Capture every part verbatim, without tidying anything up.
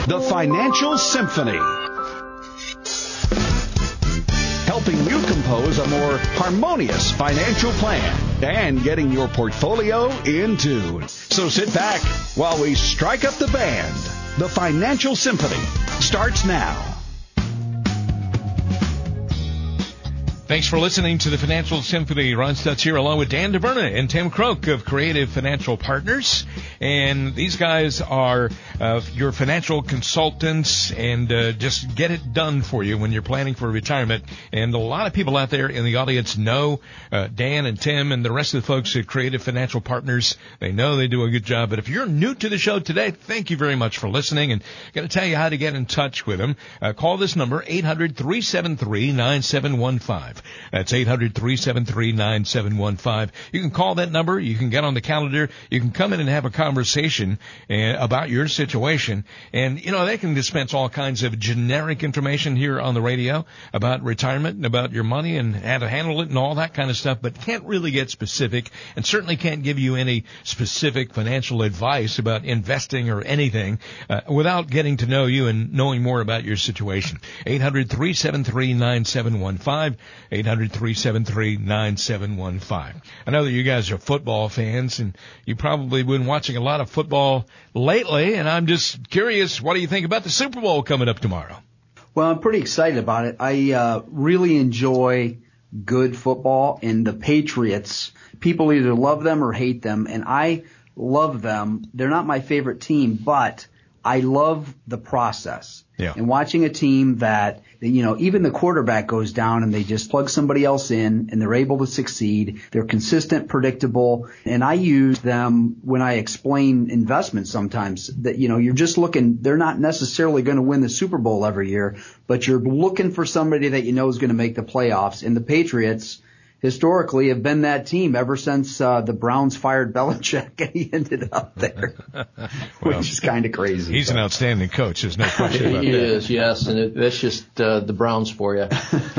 The Financial Symphony. Helping you compose a more harmonious financial plan and getting your portfolio in tune. So sit back while we strike up the band. The Financial Symphony starts now. Thanks for listening to the Financial Symphony. Ron Stutz here along with Dan DeVerna and Tim Croak of Creative Financial Partners. And these guys are uh, your financial consultants and uh, just get it done for you when you're planning for retirement. And a lot of people out there in the audience know uh, Dan and Tim and the rest of the folks at Creative Financial Partners. They know they do a good job. But if you're new to the show today, thank you very much for listening. And I'm going to tell you how to get in touch with them. Uh, call this number, eight hundred, three seven three, nine seven one five. That's eight hundred, three seven three, nine seven one five. You can call that number. You can get on the calendar. You can come in and have a conversation uh, about your situation. And, you know, they can dispense all kinds of generic information here on the radio about retirement and about your money and how to handle it and all that kind of stuff, but can't really get specific and certainly can't give you any specific financial advice about investing or anything uh, without getting to know you and knowing more about your situation. eight hundred, three seven three, nine seven one five. eight hundred, three seven three, nine seven one five. I know that you guys are football fans, and you probably been watching a lot of football lately, and I'm just curious, what do you think about the Super Bowl coming up tomorrow? Well, I'm pretty excited about it. I uh, really enjoy good football, and the Patriots, people either love them or hate them, and I love them. They're not my favorite team, but I love the process. Yeah. And watching a team that, you know, even the quarterback goes down and they just plug somebody else in and they're able to succeed. They're consistent, predictable. And I use them when I explain investments sometimes that, you know, you're just looking, they're not necessarily going to win the Super Bowl every year, but you're looking for somebody that you know is going to make the playoffs. And the Patriots historically have been that team ever since uh, the Browns fired Belichick and he ended up there, well, which is kind of crazy. He's but. an outstanding coach. There's no question about he that. He is, yes, and it, that's just uh, the Browns for you.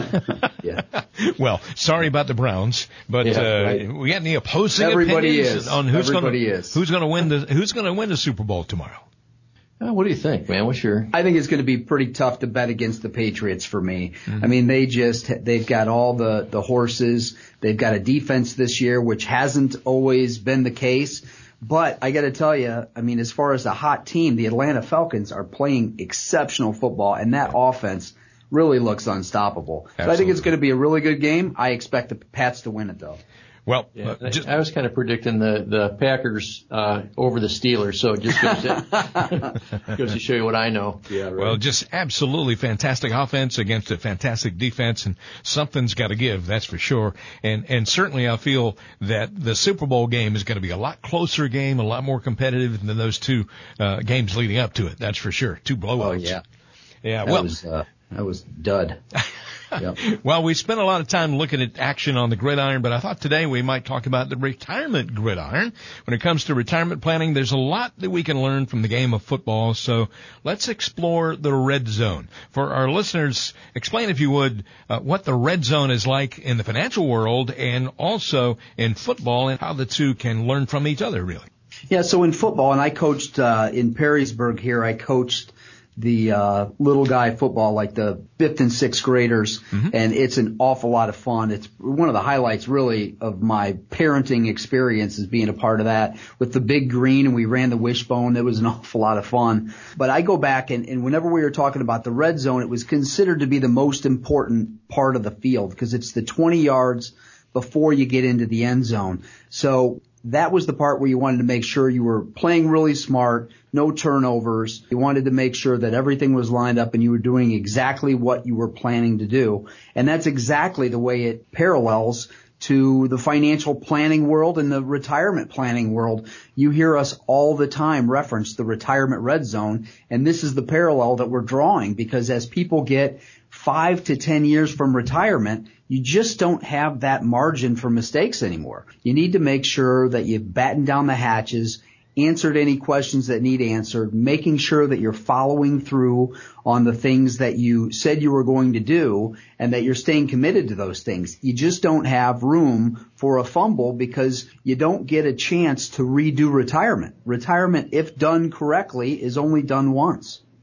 Yeah. Well, sorry about the Browns, but yeah, uh, right. we got any opposing Everybody opinions is. on who's going Everybody to is. who's going to win the who's going to win the Super Bowl tomorrow? Uh, what do you think, man? What's your? I think it's going to be pretty tough to bet against the Patriots for me. Mm-hmm. I mean, they just, they've got all the, the horses. They've got a defense this year, which hasn't always been the case. But I got to tell you, I mean, as far as a hot team, the Atlanta Falcons are playing exceptional football, and that offense really looks unstoppable. Absolutely. So I think it's going to be a really good game. I expect the Pats to win it, though. Well, Yeah, uh, just, I was kind of predicting the the Packers uh, over the Steelers, so it just goes to, goes to show you what I know. Yeah, right. well, just absolutely fantastic offense against a fantastic defense, and something's got to give, that's for sure. And and certainly I feel that the Super Bowl game is going to be a lot closer game, a lot more competitive than those two uh, games leading up to it. That's for sure. Two blowouts. Oh, yeah. Yeah. That Well. was, uh, that was dud. Yep. Well, we spent a lot of time looking at action on the gridiron, but I thought today we might talk about the retirement gridiron. When it comes to retirement planning, there's a lot that we can learn from the game of football, so let's explore the red zone. For our listeners, explain, if you would, uh, what the red zone is like in the financial world and also in football and how the two can learn from each other, really. Yeah, so in football, and I coached uh, in Perrysburg here, I coached the uh, little guy football, like the fifth and sixth graders, mm-hmm. and it's an awful lot of fun. It's one of the highlights, really, of my parenting experience is being a part of that with the big green, and we ran the wishbone. It was an awful lot of fun. But I go back, and, and whenever we were talking about the red zone, it was considered to be the most important part of the field because it's the twenty yards before you get into the end zone. So that was the part where you wanted to make sure you were playing really smart, no turnovers. You wanted to make sure that everything was lined up and you were doing exactly what you were planning to do. And that's exactly the way it parallels to the financial planning world and the retirement planning world. You hear us all the time reference the retirement red zone, and this is the parallel that we're drawing because as people get five to ten years from retirement, you just don't have that margin for mistakes anymore. You need to make sure that you've battened down the hatches, answered any questions that need answered, making sure that you're following through on the things that you said you were going to do and that you're staying committed to those things. You just don't have room for a fumble because you don't get a chance to redo retirement. Retirement, if done correctly, is only done once.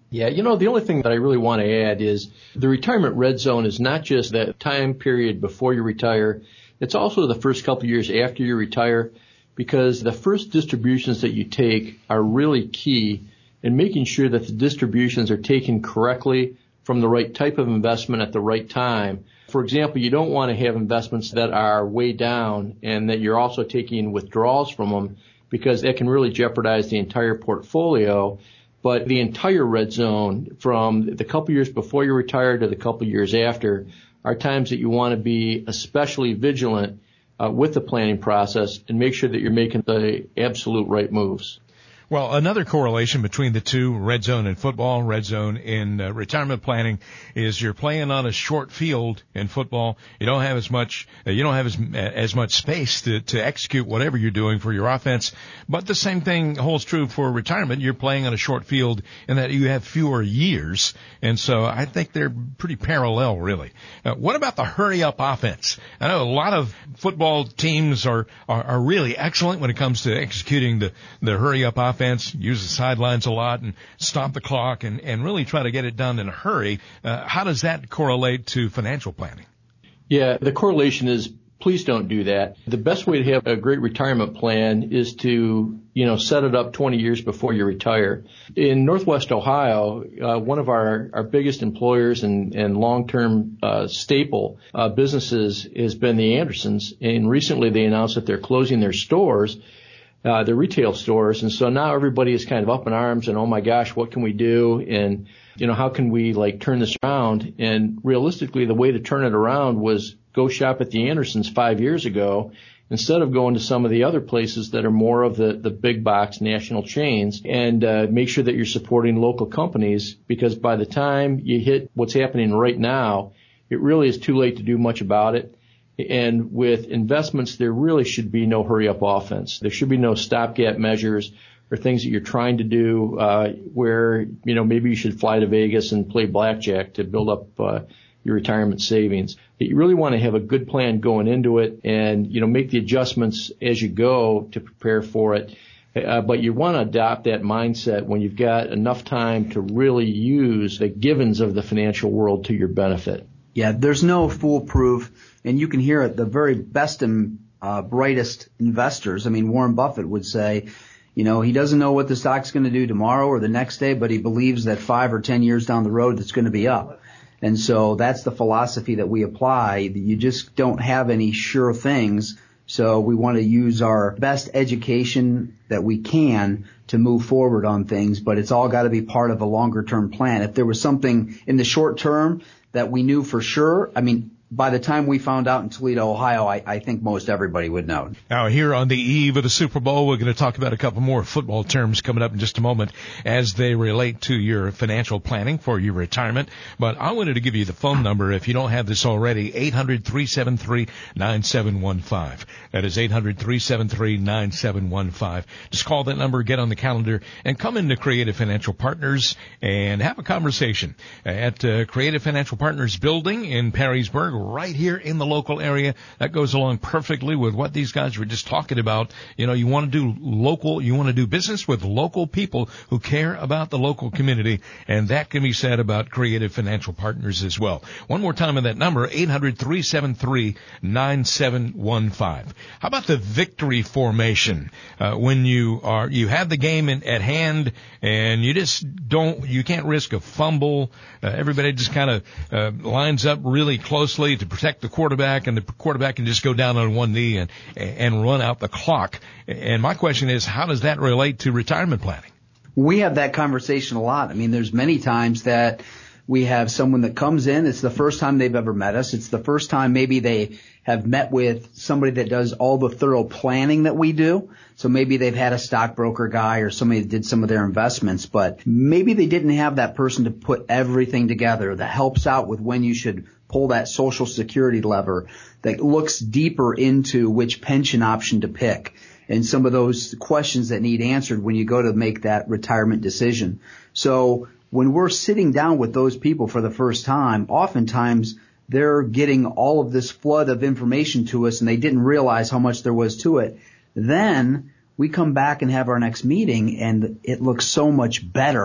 Yeah, you know, the only thing that I really want to add is the retirement red zone is not just that time period before you retire. It's also the first couple of years after you retire, because the first distributions that you take are really key in making sure that the distributions are taken correctly from the right type of investment at the right time. For example, you don't want to have investments that are way down and that you're also taking withdrawals from them, because that can really jeopardize the entire portfolio. But the entire red zone, from the couple years before you retire to the couple years after, are times that you want to be especially vigilant uh, with the planning process and make sure that you're making the absolute right moves. Well, another correlation between the two, red zone in football, red zone in uh, retirement planning, is you're playing on a short field in football. You don't have as much, uh, you don't have as as much space to to execute whatever you're doing for your offense. But the same thing holds true for retirement. You're playing on a short field in that you have fewer years, and so I think they're pretty parallel, really. Uh, what about the hurry up offense? I know a lot of football teams are are, are really excellent when it comes to executing the the hurry up offense. Use the sidelines a lot and stop the clock and, and really try to get it done in a hurry. Uh, how does that correlate to financial planning? Yeah, the correlation is please don't do that. The best way to have a great retirement plan is to, you know, set it up twenty years before you retire. In Northwest Ohio, uh, one of our, our biggest employers and, and long-term uh, staple uh, businesses has been the Andersons. And recently they announced that they're closing their stores. Uh, the retail stores. And so now everybody is kind of up in arms and, oh my gosh, what can we do? And, you know, how can we like turn this around? And realistically, the way to turn it around was go shop at the Andersons five years ago instead of going to some of the other places that are more of the, the big box national chains, and uh, make sure that you're supporting local companies, because by the time you hit what's happening right now, it really is too late to do much about it. And with investments, there really should be no hurry-up offense. There should be no stopgap measures or things that you're trying to do uh, where, you know, maybe you should fly to Vegas and play blackjack to build up uh, your retirement savings. You really want to have a good plan going into it and, you know, make the adjustments as you go to prepare for it. Uh, but you want to adopt that mindset when you've got enough time to really use the givens of the financial world to your benefit. Yeah, there's no foolproof, and you can hear it, the very best and uh, brightest investors. I mean, Warren Buffett would say, you know, he doesn't know what the stock's going to do tomorrow or the next day, but he believes that five or ten years down the road it's going to be up. And so that's the philosophy that we apply. You just don't have any sure things. So we want to use our best education that we can to move forward on things, but it's all got to be part of a longer term plan. If there was something in the short term that we knew for sure, I mean, by the time we found out in Toledo, Ohio, I, I think most everybody would know. Now, here on the eve of the Super Bowl, we're going to talk about a couple more football terms coming up in just a moment as they relate to your financial planning for your retirement. But I wanted to give you the phone number, if you don't have this already, eight hundred, three seven three, nine seven one five. That is eight hundred, three seven three, nine seven one five. Just call that number, get on the calendar, and come into Creative Financial Partners and have a conversation at uh, Creative Financial Partners building in Perrysburg, right here in the local area. That goes along perfectly with what these guys were just talking about. You know, you want to do local, you want to do business with local people who care about the local community, and that can be said about Creative Financial Partners as well. One more time on that number, eight hundred, three seven three, nine seven one five. How about the victory formation? Uh, when you are, you have the game in, at hand, and you just don't, you can't risk a fumble. Uh, everybody just kind of uh, lines up really closely to protect the quarterback, and the quarterback can just go down on one knee and and run out the clock. And my question is, how does that relate to retirement planning? We have that conversation a lot. I mean, there's many times that we have someone that comes in, it's the first time they've ever met us. It's the first time maybe they have met with somebody that does all the thorough planning that we do. So maybe they've had a stockbroker guy or somebody that did some of their investments, but maybe they didn't have that person to put everything together that helps out with when you should pull that Social Security lever, that looks deeper into which pension option to pick and some of those questions that need answered when you go to make that retirement decision. So when we're sitting down with those people for the first time, oftentimes they're getting all of this flood of information to us and they didn't realize how much there was to it. Then we come back and have our next meeting and it looks so much better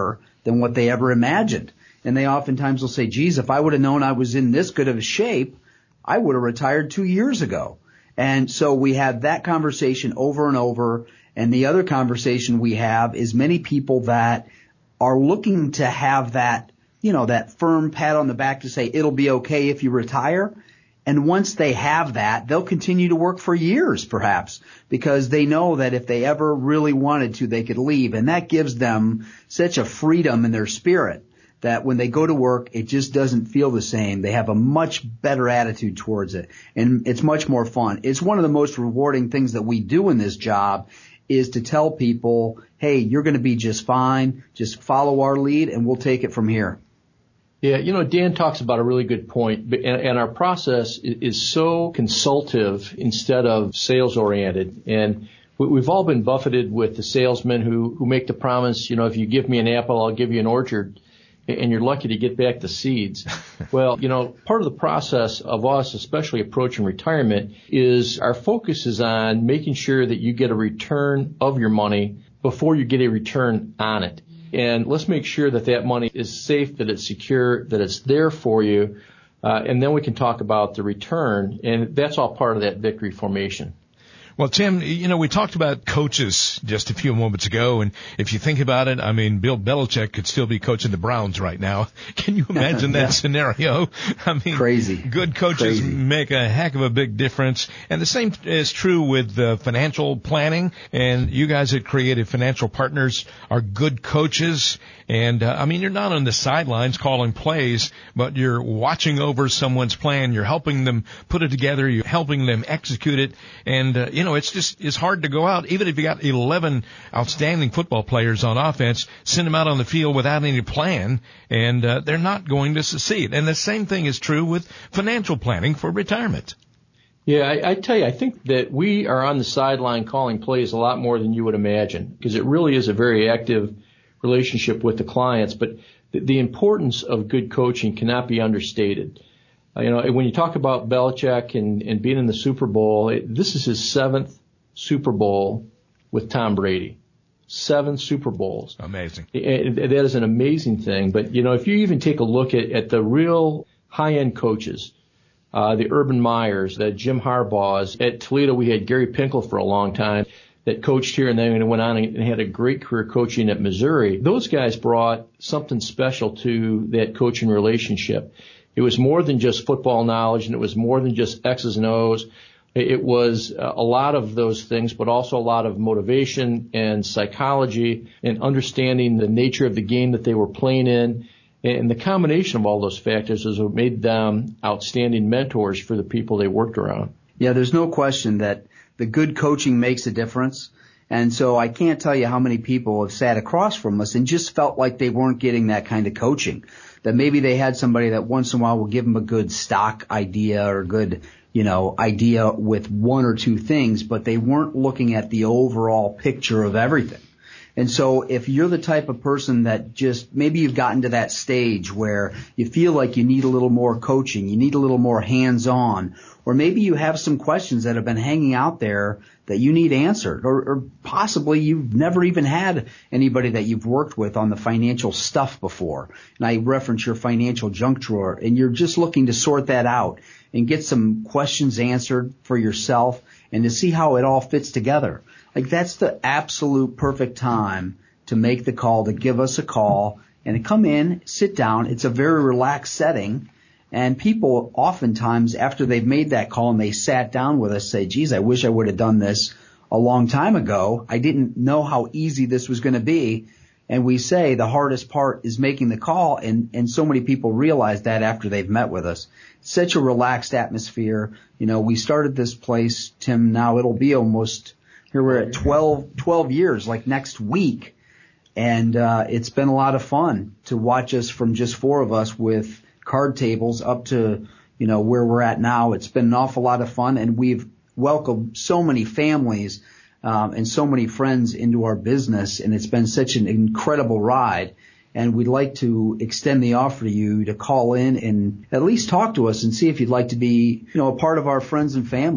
than what they ever imagined. And they oftentimes will say, geez, if I would have known I was in this good of a shape, I would have retired two years ago. And so we have that conversation over and over. And the other conversation we have is many people that are looking to have that, you know, that firm pat on the back to say it'll be okay if you retire. And once they have that, they'll continue to work for years, perhaps, because they know that if they ever really wanted to, they could leave. And that gives them such a freedom in their spirit that when they go to work, it just doesn't feel the same. They have a much better attitude towards it, and it's much more fun. It's one of the most rewarding things that we do in this job is to tell people, hey, you're going to be just fine. Just follow our lead, and we'll take it from here. Yeah, you know, Dan talks about a really good point, and, and our process is so consultative instead of sales-oriented. And we've all been buffeted with the salesmen who, who make the promise, you know, if you give me an apple, I'll give you an orchard, and you're lucky to get back the seeds. Well, you know, part of the process of us, especially approaching retirement, is our focus is on making sure that you get a return of your money before you get a return on it. And let's make sure that that money is safe, that it's secure, that it's there for you, uh, and then we can talk about the return, and that's all part of that victory formation. Well, Tim, you know, we talked about coaches just a few moments ago, and if you think about it, I mean, Bill Belichick could still be coaching the Browns right now. Can you imagine that yeah. scenario? I mean, crazy. Good coaches crazy. make a heck of a big difference, and the same is true with uh, financial planning. And you guys at Creative Financial Partners are good coaches. And, uh, I mean, you're not on the sidelines calling plays, but you're watching over someone's plan. You're helping them put it together. You're helping them execute it. And, uh, you know, it's just, it's hard to go out. Even if you got eleven outstanding football players on offense, send them out on the field without any plan, and, uh, they're not going to succeed. And the same thing is true with financial planning for retirement. Yeah, I, I tell you, I think that we are on the sideline calling plays a lot more than you would imagine, because it really is a very active relationship with the clients, but the, the importance of good coaching cannot be understated. Uh, you know, when you talk about Belichick and, and being in the Super Bowl, it, this is his seventh Super Bowl with Tom Brady. Seven Super Bowls. Amazing. It, it, that is an amazing thing. But, you know, if you even take a look at, at the real high-end coaches, uh, the Urban Meyers, the Jim Harbaughs, at Toledo we had Gary Pinkel for a long time, that coached here and then went on and had a great career coaching at Missouri. Those guys brought something special to that coaching relationship. It was more than just football knowledge, and it was more than just X's and O's. It was a lot of those things, but also a lot of motivation and psychology and understanding the nature of the game that they were playing in. And the combination of all those factors is what made them outstanding mentors for the people they worked around. Yeah, there's no question that the good coaching makes a difference. And so I can't tell you how many people have sat across from us and just felt like they weren't getting that kind of coaching. That maybe they had somebody that once in a while will give them a good stock idea or good, you know, idea with one or two things, but they weren't looking at the overall picture of everything. And so if you're the type of person that just, maybe you've gotten to that stage where you feel like you need a little more coaching, you need a little more hands-on, or maybe you have some questions that have been hanging out there that you need answered, or, or possibly you've never even had anybody that you've worked with on the financial stuff before. And I reference your financial junk drawer, and you're just looking to sort that out and get some questions answered for yourself and to see how it all fits together. Like, that's the absolute perfect time to make the call, to give us a call and to come in, sit down. It's a very relaxed setting. And people oftentimes, after they've made that call and they sat down with us, say, geez, I wish I would have done this a long time ago. I didn't know how easy this was going to be. And we say the hardest part is making the call. And, and so many people realize that after they've met with us. It's such a relaxed atmosphere. You know, we started this place, Tim, now it'll be almost, here we're at twelve, twelve years, like next week. And, uh, it's been a lot of fun to watch us from just four of us with card tables up to, you know, where we're at now. It's been an awful lot of fun, and we've welcomed so many families um, and so many friends into our business, and it's been such an incredible ride. And we'd like to extend the offer to you to call in and at least talk to us and see if you'd like to be, you know, a part of our friends and family.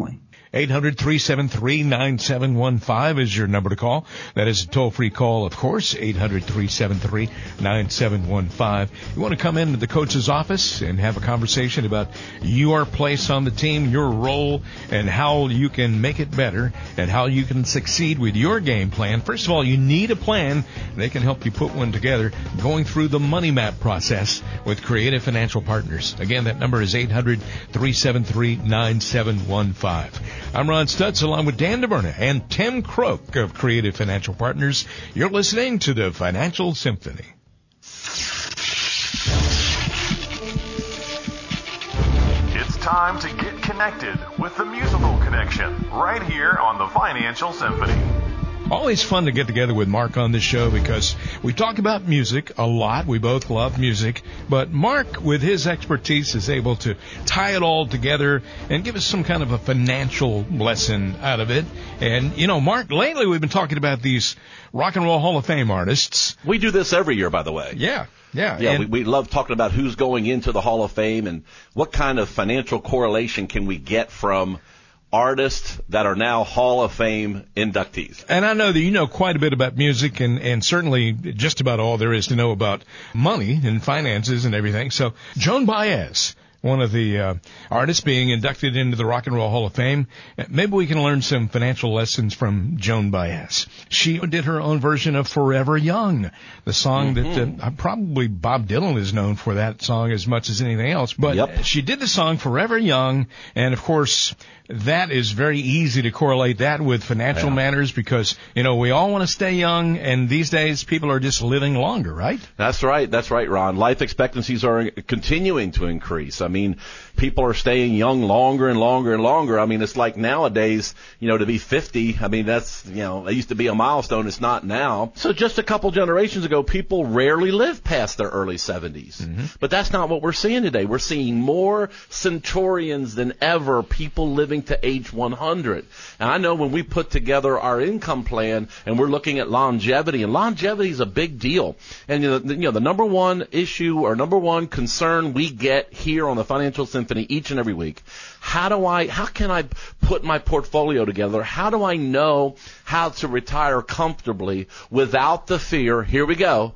eight hundred, three seven three, nine seven one five is your number to call. That is a toll-free call, of course, eight hundred, three seven three, nine seven one five. You want to come into the coach's office and have a conversation about your place on the team, your role, and how you can make it better and how you can succeed with your game plan. First of all, you need a plan. They can help you put one together going through the money map process with Creative Financial Partners. Again, that number is eight hundred, three seven three, nine seven one five. I'm Ron Stutz along with Dan DeBerna and Tim Croak of Creative Financial Partners. You're listening to the Financial Symphony. It's time to get connected with the musical connection right here on the Financial Symphony. Always fun to get together with Mark on this show because we talk about music a lot. We both love music. But Mark, with his expertise, is able to tie it all together and give us some kind of a financial lesson out of it. And, you know, Mark, lately we've been talking about these Rock and Roll Hall of Fame artists. We do this every year, by the way. Yeah. Yeah, yeah. And We, we love talking about who's going into the Hall of Fame and what kind of financial correlation can we get from artists that are now Hall of Fame inductees. And I know that you know quite a bit about music and, and certainly just about all there is to know about money and finances and everything. So Joan Baez, one of the uh, artists being inducted into the Rock and Roll Hall of Fame. Maybe we can learn some financial lessons from Joan Baez. She did her own version of Forever Young, the song mm-hmm. that uh, probably Bob Dylan is known for that song as much as anything else. But yep. she did the song Forever Young, and of course that is very easy to correlate that with financial yeah. matters because, you know, we all want to stay young, and these days people are just living longer, right? That's right. That's right, Ron. Life expectancies are continuing to increase. I mean, people are staying young longer and longer and longer. I mean, it's like nowadays, you know, to be fifty, I mean, that's, you know, it used to be a milestone. It's not now. So just a couple generations ago, people rarely lived past their early seventies. Mm-hmm. But that's not what we're seeing today. We're seeing more centurions than ever, people living to age one hundred. And I know when we put together our income plan and we're looking at longevity, and longevity is a big deal. And, you know, the, you know, the number one issue or number one concern we get here on the Financial Symphony each and every week, how do I, how can I put my portfolio together? How do I know how to retire comfortably without the fear, here we go,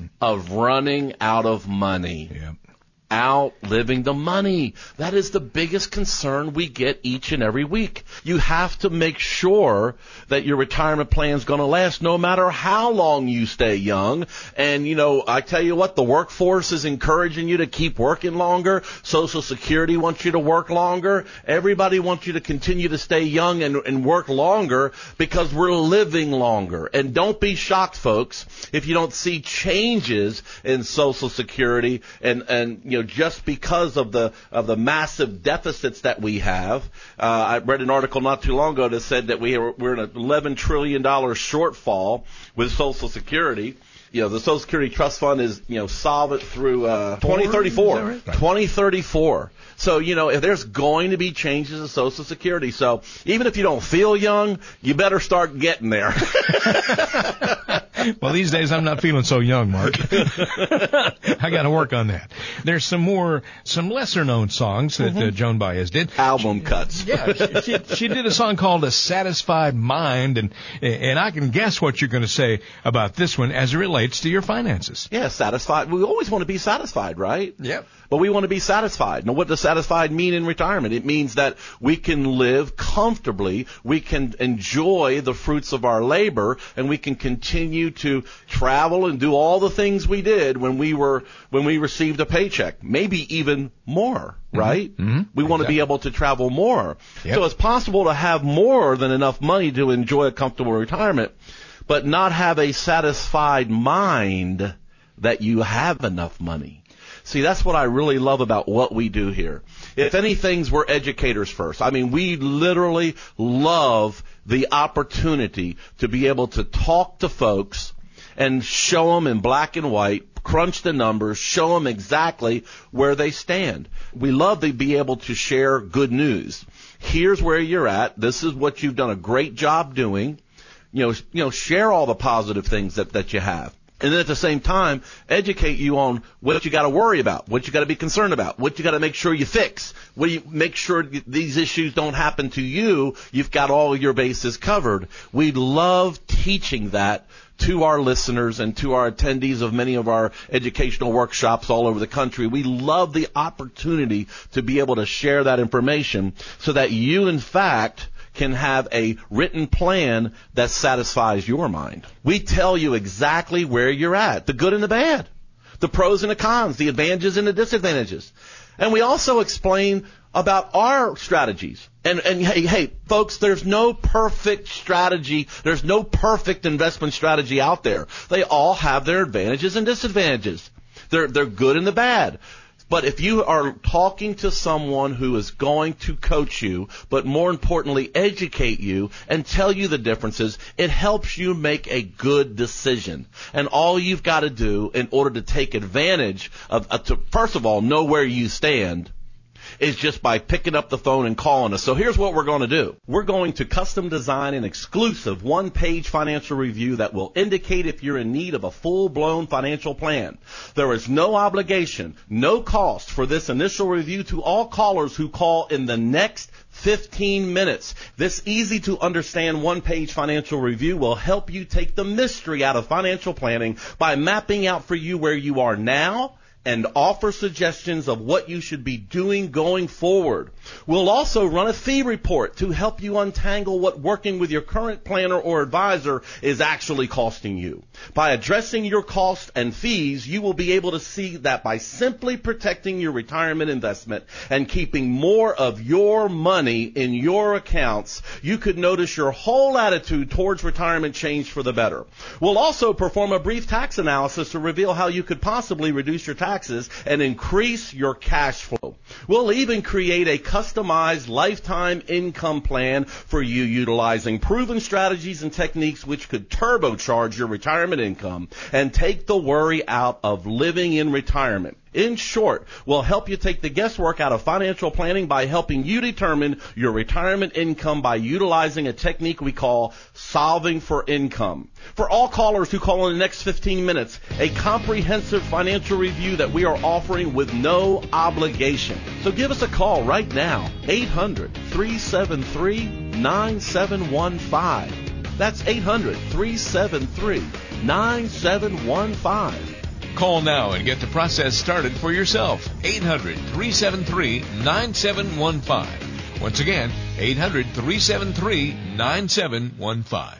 of running out of money? Yeah. Outliving the money. That is the biggest concern we get each and every week. You have to make sure that your retirement plan is going to last no matter how long you stay young. And, you know, I tell you what, the workforce is encouraging you to keep working longer. Social Security wants you to work longer. Everybody wants you to continue to stay young and, and work longer because we're living longer. And don't be shocked, folks, if you don't see changes in Social Security and, and, you know, just because of the of the massive deficits that we have. Uh, I read an article not too long ago that said that we are, we're in an eleven trillion dollars shortfall with Social Security. You know, the Social Security Trust Fund is, you know, solvent through uh, twenty thirty-four. Right? twenty thirty-four. So, you know, if there's going to be changes in Social Security. So even if you don't feel young, you better start getting there. Well, these days I'm not feeling so young, Mark. I got to work on that. There's some more, some lesser-known songs that mm-hmm. uh, Joan Baez did. Album she, cuts. Yeah, she, she, she did a song called A Satisfied Mind, and and I can guess what you're going to say about this one as it relates to your finances. Yeah, satisfied. We always want to be satisfied, right? Yep. But we want to be satisfied. Now, what does satisfied mean in retirement? It means that we can live comfortably, we can enjoy the fruits of our labor, and we can continue to travel and do all the things we did when we were when we received a paycheck, maybe even more, right? Mm-hmm. Mm-hmm. We want exactly. to be able to travel more. Yep. So it's possible to have more than enough money to enjoy a comfortable retirement, but not have a satisfied mind that you have enough money. See, that's what I really love about what we do here. If anything, we're educators first. I mean, we literally love the opportunity to be able to talk to folks and show them in black and white, crunch the numbers, show them exactly where they stand. We love to be able to share good news. Here's where you're at. This is what you've done a great job doing. You know, you know, share all the positive things that, that you have. And then at the same time, educate you on what you got to worry about, what you got to be concerned about, what you got to make sure you fix, what you make sure these issues don't happen to you. You've got all your bases covered. We love teaching that to our listeners and to our attendees of many of our educational workshops all over the country. We love the opportunity to be able to share that information so that you, in fact, can have a written plan that satisfies your mind. We tell you exactly where you're at, the good and the bad, the pros and the cons, the advantages and the disadvantages. And we also explain about our strategies. And, and hey, hey, folks, there's no perfect strategy. There's no perfect investment strategy out there. They all have their advantages and disadvantages. They're, they're good and the bad. But if you are talking to someone who is going to coach you, but more importantly, educate you and tell you the differences, it helps you make a good decision. And all you've got to do in order to take advantage of, uh, to, first of all, know where you stand, is just by picking up the phone and calling us. So here's what we're going to do. We're going to custom design an exclusive one-page financial review that will indicate if you're in need of a full-blown financial plan. There is no obligation, no cost for this initial review to all callers who call in the next fifteen minutes. This easy-to-understand one-page financial review will help you take the mystery out of financial planning by mapping out for you where you are now and offer suggestions of what you should be doing going forward. We'll also run a fee report to help you untangle what working with your current planner or advisor is actually costing you. By addressing your costs and fees, you will be able to see that by simply protecting your retirement investment and keeping more of your money in your accounts, you could notice your whole attitude towards retirement change for the better. We'll also perform a brief tax analysis to reveal how you could possibly reduce your tax taxes and increase your cash flow. We'll even create a customized lifetime income plan for you utilizing proven strategies and techniques which could turbocharge your retirement income and take the worry out of living in retirement. In short, we'll help you take the guesswork out of financial planning by helping you determine your retirement income by utilizing a technique we call solving for income. For all callers who call in the next fifteen minutes, a comprehensive financial review that we are offering with no obligation. So give us a call right now, eight hundred, three seven three, nine seven one five. That's eight hundred, three seven three, nine seven one five. Call now and get the process started for yourself. eight hundred, three seven three, nine seven one five. Once again, eight hundred, three seven three, nine seven one five.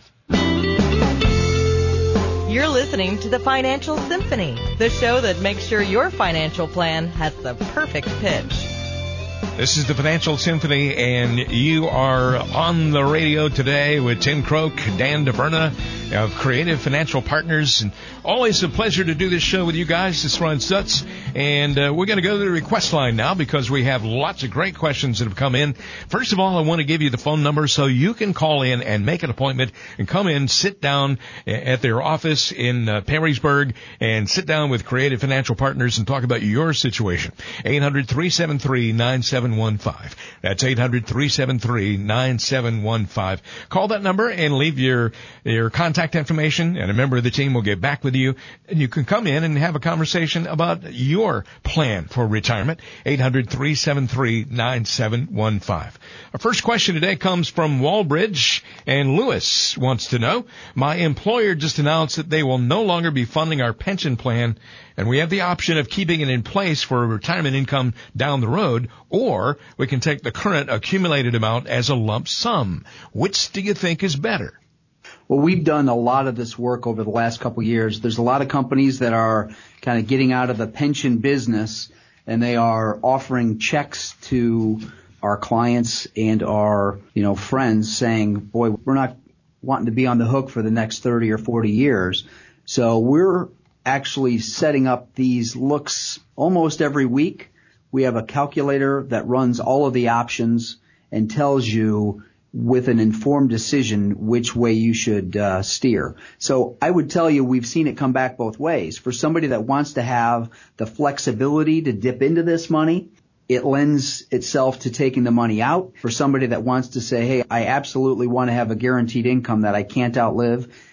You're listening to the Financial Symphony, the show that makes sure your financial plan has the perfect pitch. This is the Financial Symphony, and you are on the radio today with Tim Croak, Dan DeVerna of Creative Financial Partners. And always a pleasure to do this show with you guys. This is Ron Stutz, and uh, we're going to go to the request line now because we have lots of great questions that have come in. First of all, I want to give you the phone number so you can call in and make an appointment and come in, sit down at their office in uh, Perrysburg and sit down with Creative Financial Partners and talk about your situation. eight hundred, three seven three, nine seven one five. That's eight hundred, three seven three, nine seven one five. Call that number and leave your your contact information, and a member of the team will get back with you, and you can come in and have a conversation about your plan for retirement. eight hundred, three seven three, nine seven one five. Our first question today comes from Walbridge, and Lewis wants to know, my employer just announced that they will no longer be funding our pension plan, and we have the option of keeping it in place for a retirement income down the road, or we can take the current accumulated amount as a lump sum. Which do you think is better? Well, we've done a lot of this work over the last couple of years. There's a lot of companies that are kind of getting out of the pension business, and they are offering checks to our clients and our, you know, friends saying, boy, we're not wanting to be on the hook for the next thirty or forty years. So we're actually setting up these looks almost every week. We have a calculator that runs all of the options and tells you with an informed decision which way you should uh, steer. So I would tell you we've seen it come back both ways. For somebody that wants to have the flexibility to dip into this money, it lends itself to taking the money out. For somebody that wants to say, hey, I absolutely want to have a guaranteed income that I can't outlive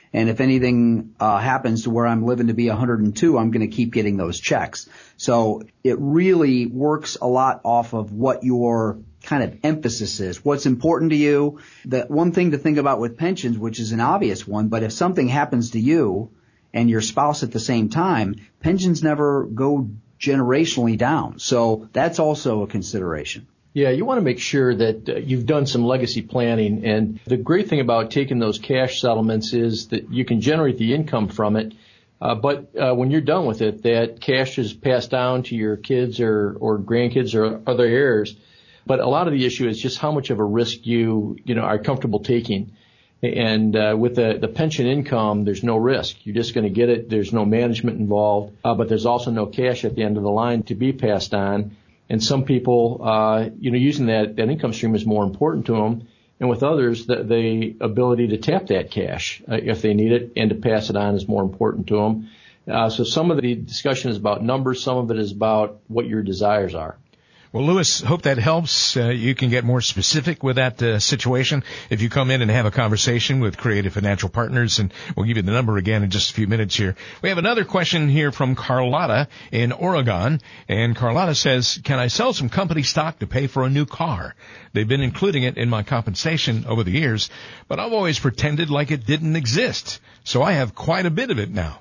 And if anything uh, happens to where I'm living to be one hundred two, I'm going to keep getting those checks. So it really works a lot off of what your kind of emphasis is, what's important to you. The one thing to think about with pensions, which is an obvious one, but if something happens to you and your spouse at the same time, pensions never go generationally down. So that's also a consideration. Yeah, you want to make sure that uh, you've done some legacy planning. And the great thing about taking those cash settlements is that you can generate the income from it. Uh, but uh, when you're done with it, that cash is passed down to your kids or, or grandkids or other heirs. But a lot of the issue is just how much of a risk you, you know, are comfortable taking. And uh, with the, the pension income, there's no risk. You're just going to get it. There's no management involved. Uh, but there's also no cash at the end of the line to be passed on. And some people, uh, you know, using that, that income stream is more important to them. And with others, the, the ability to tap that cash uh, if they need it and to pass it on is more important to them. Uh, so some of the discussion is about numbers. Some of it is about what your desires are. Well, Lewis, hope that helps. Uh, you can get more specific with that uh, situation if you come in and have a conversation with Creative Financial Partners, and we'll give you the number again in just a few minutes here. We have another question here from Carlotta in Oregon, and Carlotta says, can I sell some company stock to pay for a new car? They've been including it in my compensation over the years, but I've always pretended like it didn't exist, so I have quite a bit of it now.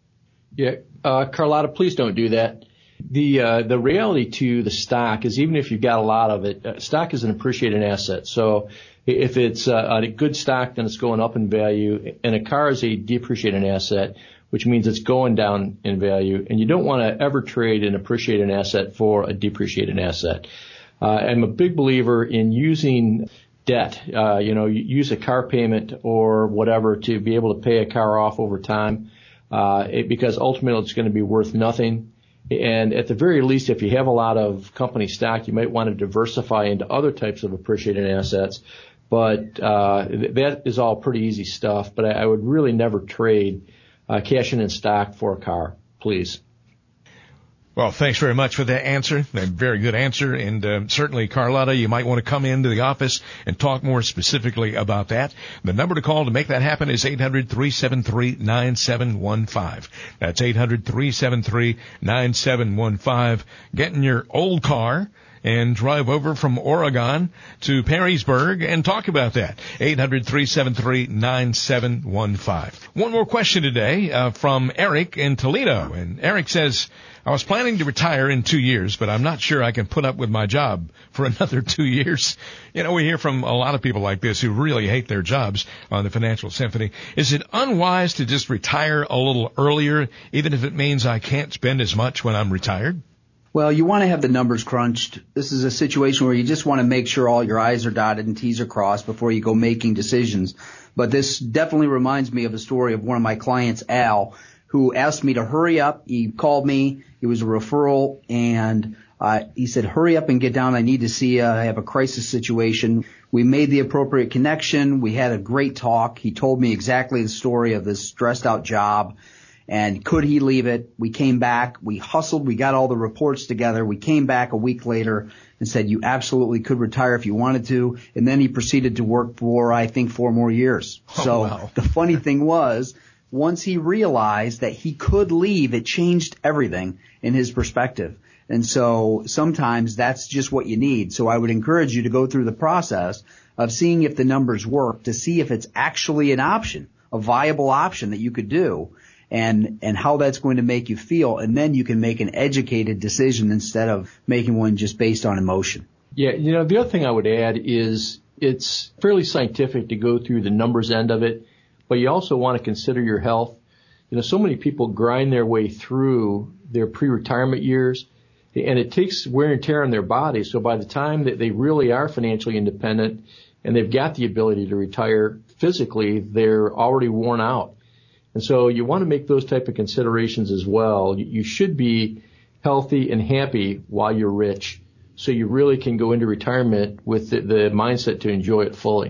Yeah, uh, Carlotta, please don't do that. The uh, the reality to the stock is even if you've got a lot of it, uh, stock is an appreciated asset. So if it's uh, a good stock, then it's going up in value, and a car is a depreciating asset, which means it's going down in value. And you don't want to ever trade an appreciating asset for a depreciating asset. Uh, I'm a big believer in using debt. Uh, you know, you use a car payment or whatever to be able to pay a car off over time, uh, it, because ultimately it's going to be worth nothing. And at the very least, if you have a lot of company stock, you might want to diversify into other types of appreciated assets. But uh, that is all pretty easy stuff. But I, I would really never trade uh, cash in stock for a car, please. Well, thanks very much for that answer. A very good answer. And uh, certainly, Carlotta, you might want to come into the office and talk more specifically about that. The number to call to make that happen is eight hundred, three seven three, nine seven one five. That's eight hundred, three seven three, nine seven one five. Get in your old car and drive over from Oregon to Perrysburg and talk about that. eight hundred, three seven three, nine seven one five. One more question today uh, from Eric in Toledo. And Eric says, I was planning to retire in two years, but I'm not sure I can put up with my job for another two years. You know, we hear from a lot of people like this who really hate their jobs on the Financial Symphony. Is it unwise to just retire a little earlier, even if it means I can't spend as much when I'm retired? Well, you want to have the numbers crunched. This is a situation where you just want to make sure all your I's are dotted and T's are crossed before you go making decisions. But this definitely reminds me of the story of one of my clients, Al, who asked me to hurry up. He called me. It was a referral, and uh, he said, hurry up and get down. I need to see you. I have a crisis situation. We made the appropriate connection. We had a great talk. He told me exactly the story of this stressed-out job, and could he leave it? We came back. We hustled. We got all the reports together. We came back a week later and said, you absolutely could retire if you wanted to. And then he proceeded to work for, I think, four more years. Oh, so wow. The funny thing was, once he realized that he could leave, it changed everything in his perspective. And so sometimes that's just what you need. So I would encourage you to go through the process of seeing if the numbers work, to see if it's actually an option, a viable option that you could do, and and how that's going to make you feel. And then you can make an educated decision instead of making one just based on emotion. Yeah, you know, the other thing I would add is it's fairly scientific to go through the numbers end of it, but you also want to consider your health. You know, so many people grind their way through their pre-retirement years, and it takes wear and tear on their body. So by the time that they really are financially independent and they've got the ability to retire physically, they're already worn out. And so you want to make those type of considerations as well. You should be healthy and happy while you're rich, so you really can go into retirement with the, the mindset to enjoy it fully.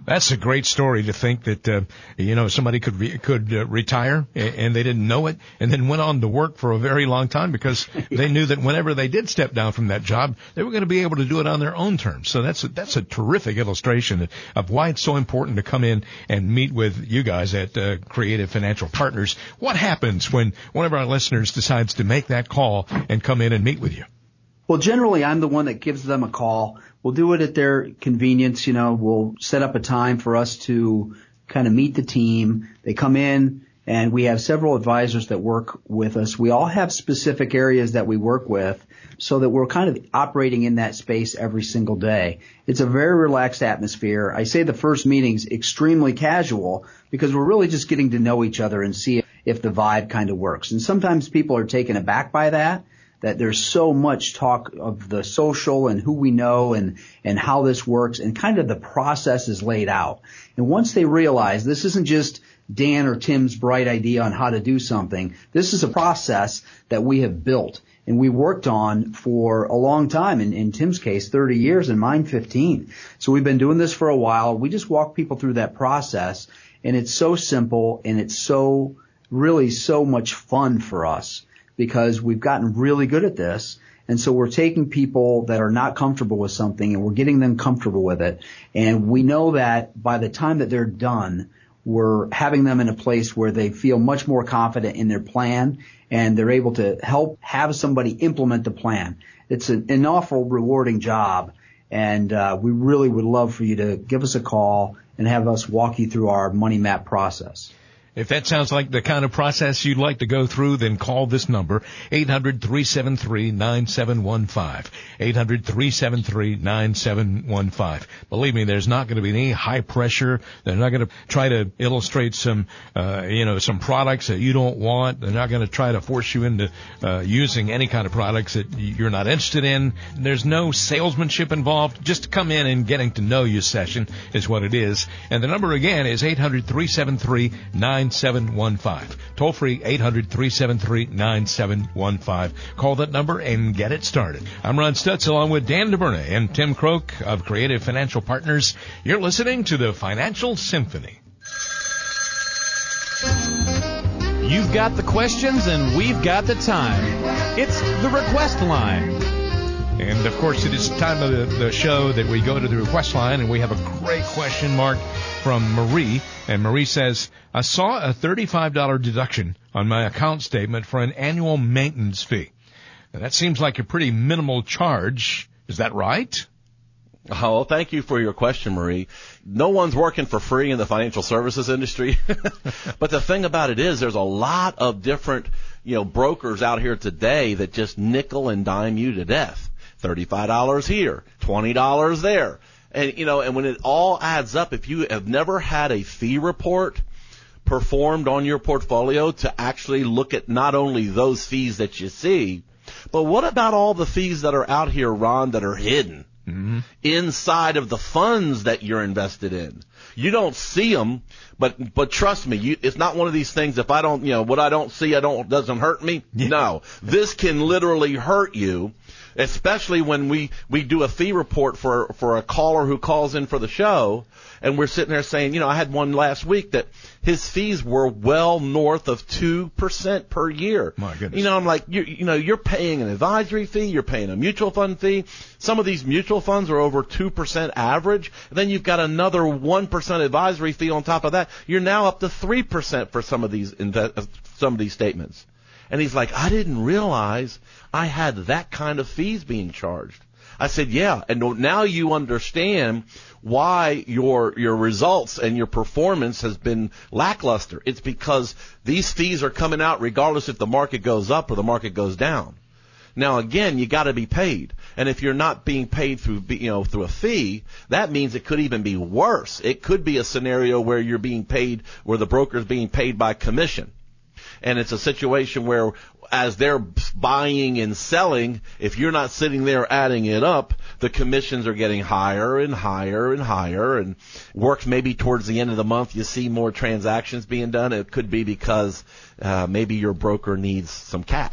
That's a great story to think that, uh, you know, somebody could re- could uh, retire and, and they didn't know it and then went on to work for a very long time because they knew that whenever they did step down from that job, they were going to be able to do it on their own terms. So that's a, that's a terrific illustration of why it's so important to come in and meet with you guys at uh, Creative Financial Partners. What happens when one of our listeners decides to make that call and come in and meet with you? Well, generally, I'm the one that gives them a call. We'll do it at their convenience. You know, we'll set up a time for us to kind of meet the team. They come in, and we have several advisors that work with us. We all have specific areas that we work with so that we're kind of operating in that space every single day. It's a very relaxed atmosphere. I say the first meeting's extremely casual because we're really just getting to know each other and see if the vibe kind of works. And sometimes people are taken aback by that. That there's so much talk of the social and who we know and, and how this works and kind of the process is laid out. And once they realize this isn't just Dan or Tim's bright idea on how to do something, this is a process that we have built and we worked on for a long time. In, in Tim's case, thirty years and mine fifteen. So we've been doing this for a while. We just walk people through that process and it's so simple and it's so, really so much fun for us. Because we've gotten really good at this. And so we're taking people that are not comfortable with something and we're getting them comfortable with it. And we know that by the time that they're done, we're having them in a place where they feel much more confident in their plan and they're able to help have somebody implement the plan. It's an, an awful rewarding job. And uh, we really would love for you to give us a call and have us walk you through our money map process. If that sounds like the kind of process you'd like to go through, then call this number, eight hundred, three seven three, nine seven one five, eight hundred, three seven three, nine seven one five. Believe me, there's not going to be any high pressure. They're not going to try to illustrate some, uh, you know, some products that you don't want. They're not going to try to force you into uh, using any kind of products that you're not interested in. There's no salesmanship involved. Just come in and getting to know you session is what it is. And the number again is eight hundred, three seven three, nine seven one five. Toll free, eight hundred, three seven three, nine seven one five. Call that number and get it started. I'm Ron Stutz along with Dan DeBerna and Tim Croak of Creative Financial Partners. You're listening to the Financial Symphony. You've got the questions and we've got the time. It's the request line. And, of course, it is time of the, the show that we go to the request line, and we have a great question mark from Marie. And Marie says, I saw a thirty-five dollars deduction on my account statement for an annual maintenance fee. Now, that seems like a pretty minimal charge. Is that right? Oh, thank you for your question, Marie. No one's working for free in the financial services industry. But the thing about it is there's a lot of different, you know, brokers out here today that just nickel and dime you to death. thirty-five dollars here, twenty dollars there. And, you know, and when it all adds up, if you have never had a fee report performed on your portfolio to actually look at not only those fees that you see, but what about all the fees that are out here, Ron, that are hidden mm-hmm. inside of the funds that you're invested in? You don't see them, but but trust me, you, it's not one of these things. If I don't, you know, what I don't see, I don't doesn't hurt me. Yeah. No, this can literally hurt you. Especially when we, we do a fee report for, for a caller who calls in for the show, and we're sitting there saying, you know, I had one last week that his fees were well north of two percent per year. My goodness. You know, I'm like, you, you know, you're paying an advisory fee, you're paying a mutual fund fee. Some of these mutual funds are over two percent average. And then you've got another one percent advisory fee on top of that. You're now up to three percent for some of these, inve- some of these statements. And he's like, I didn't realize I had that kind of fees being charged. I said, yeah, and now you understand why your your results and your performance has been lackluster. It's because these fees are coming out regardless if the market goes up or the market goes down. Now, again, you got to be paid. And if you're not being paid through, you know, through a fee, that means it could even be worse. It could be a scenario where you're being paid, where the broker's being paid by commission. And it's a situation where as they're buying and selling, if you're not sitting there adding it up, the commissions are getting higher and higher and higher. And works maybe towards the end of the month, you see more transactions being done. It could be because uh, maybe your broker needs some cash.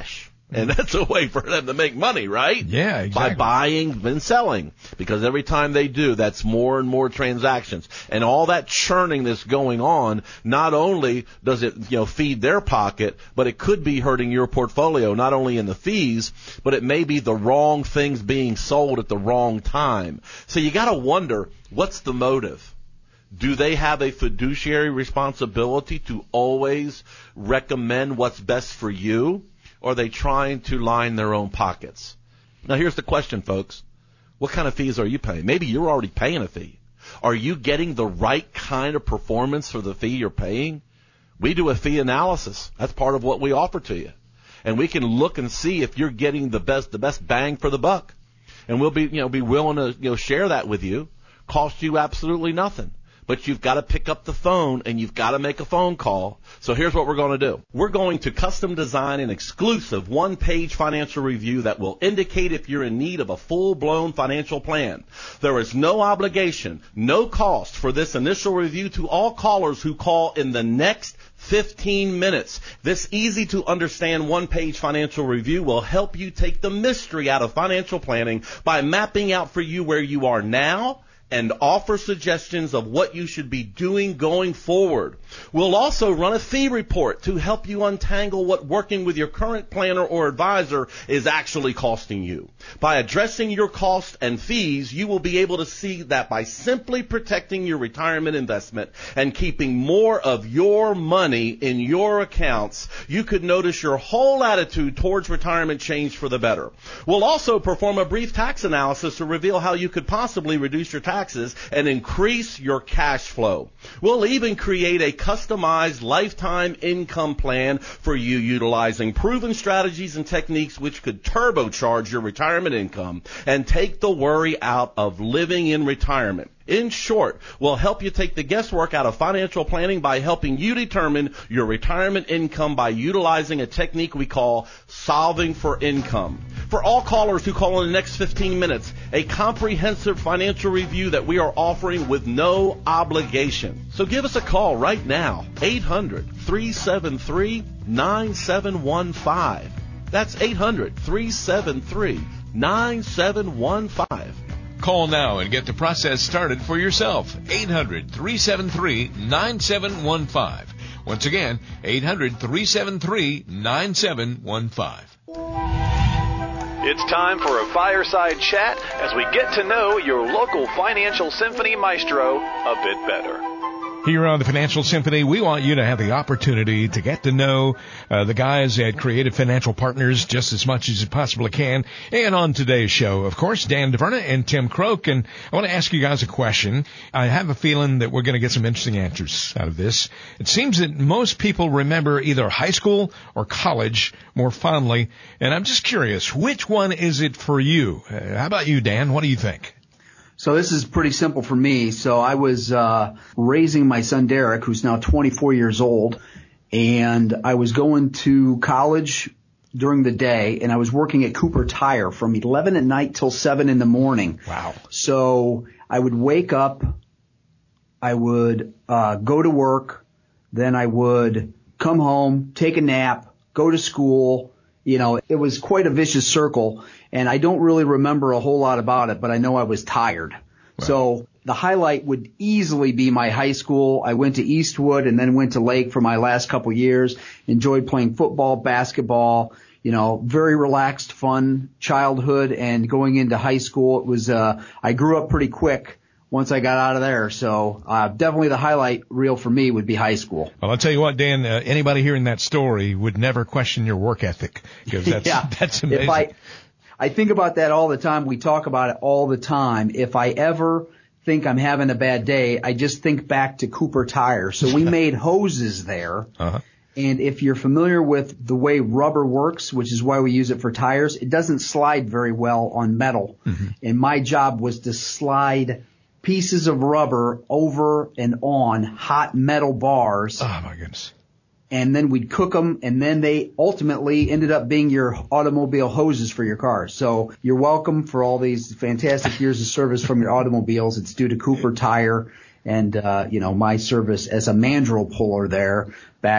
And that's a way for them to make money, right? Yeah, exactly. By buying and selling. Because every time they do, that's more and more transactions. And all that churning that's going on, not only does it, you know, feed their pocket, but it could be hurting your portfolio, not only in the fees, but it may be the wrong things being sold at the wrong time. So you gotta wonder, what's the motive? Do they have a fiduciary responsibility to always recommend what's best for you? Or are they trying to line their own pockets? Now, here's the question, folks. What kind of fees are you paying? Maybe you're already paying a fee. Are you getting the right kind of performance for the fee you're paying? We do a fee analysis. That's part of what we offer to you. And we can look and see if you're getting the best the best bang for the buck. And we'll be, you know, be willing to, you know, share that with you. Cost you absolutely nothing. But you've got to pick up the phone and you've got to make a phone call. So here's what we're going to do. We're going to custom design an exclusive one-page financial review that will indicate if you're in need of a full-blown financial plan. There is no obligation, no cost for this initial review to all callers who call in the next fifteen minutes. This easy-to-understand one-page financial review will help you take the mystery out of financial planning by mapping out for you where you are now and offer suggestions of what you should be doing going forward. We'll also run a fee report to help you untangle what working with your current planner or advisor is actually costing you. By addressing your costs and fees, you will be able to see that by simply protecting your retirement investment and keeping more of your money in your accounts, you could notice your whole attitude towards retirement change for the better. We'll also perform a brief tax analysis to reveal how you could possibly reduce your tax taxes and increase your cash flow. We'll even create a customized lifetime income plan for you utilizing proven strategies and techniques which could turbocharge your retirement income and take the worry out of living in retirement. In short, we'll help you take the guesswork out of financial planning by helping you determine your retirement income by utilizing a technique we call solving for income. For all callers who call in the next fifteen minutes, a comprehensive financial review that we are offering with no obligation. So give us a call right now, eight hundred, three seven three, nine seven one five. That's eight hundred, three seven three, nine seven one five. Call now and get the process started for yourself. eight hundred, three seven three, nine seven one five. Once again, eight hundred, three seven three, nine seven one five. It's time for a fireside chat as we get to know your local Financial Symphony maestro a bit better. Here on the Financial Symphony, we want you to have the opportunity to get to know uh, the guys at Creative Financial Partners just as much as you possibly can. And on today's show, of course, Dan DeVerna and Tim Croak. And I want to ask you guys a question. I have a feeling that we're going to get some interesting answers out of this. It seems that most people remember either high school or college more fondly. And I'm just curious, which one is it for you? Uh, how about you, Dan? What do you think? So this is pretty simple for me. So I was uh raising my son Derek, who's now twenty-four years old, and I was going to college during the day, and I was working at Cooper Tire from eleven at night till seven in the morning. Wow. So I would wake up, I would uh go to work, then I would come home, take a nap, go to school. You know, it was quite a vicious circle, and I don't really remember a whole lot about it, but I know I was tired. Wow. So the highlight would easily be my high school. I went to Eastwood and then went to Lake for my last couple years, enjoyed playing football, basketball, you know, very relaxed, fun childhood, and going into high school, it was, uh, I grew up pretty quick once I got out of there. So uh, definitely the highlight reel for me would be high school. Well, I'll tell you what, Dan, uh, anybody hearing that story would never question your work ethic, because that's, yeah. that's amazing. If I, I think about that all the time. We talk about it all the time. If I ever think I'm having a bad day, I just think back to Cooper Tire. So we made hoses there. Uh-huh. And if you're familiar with the way rubber works, which is why we use it for tires, it doesn't slide very well on metal. Mm-hmm. And my job was to slide pieces of rubber over and on hot metal bars. Oh, my goodness. And then we'd cook them, and then they ultimately ended up being your automobile hoses for your cars. So you're welcome for all these fantastic years of service from your automobiles. It's due to Cooper Tire and, uh, you know, my service as a mandrel puller there back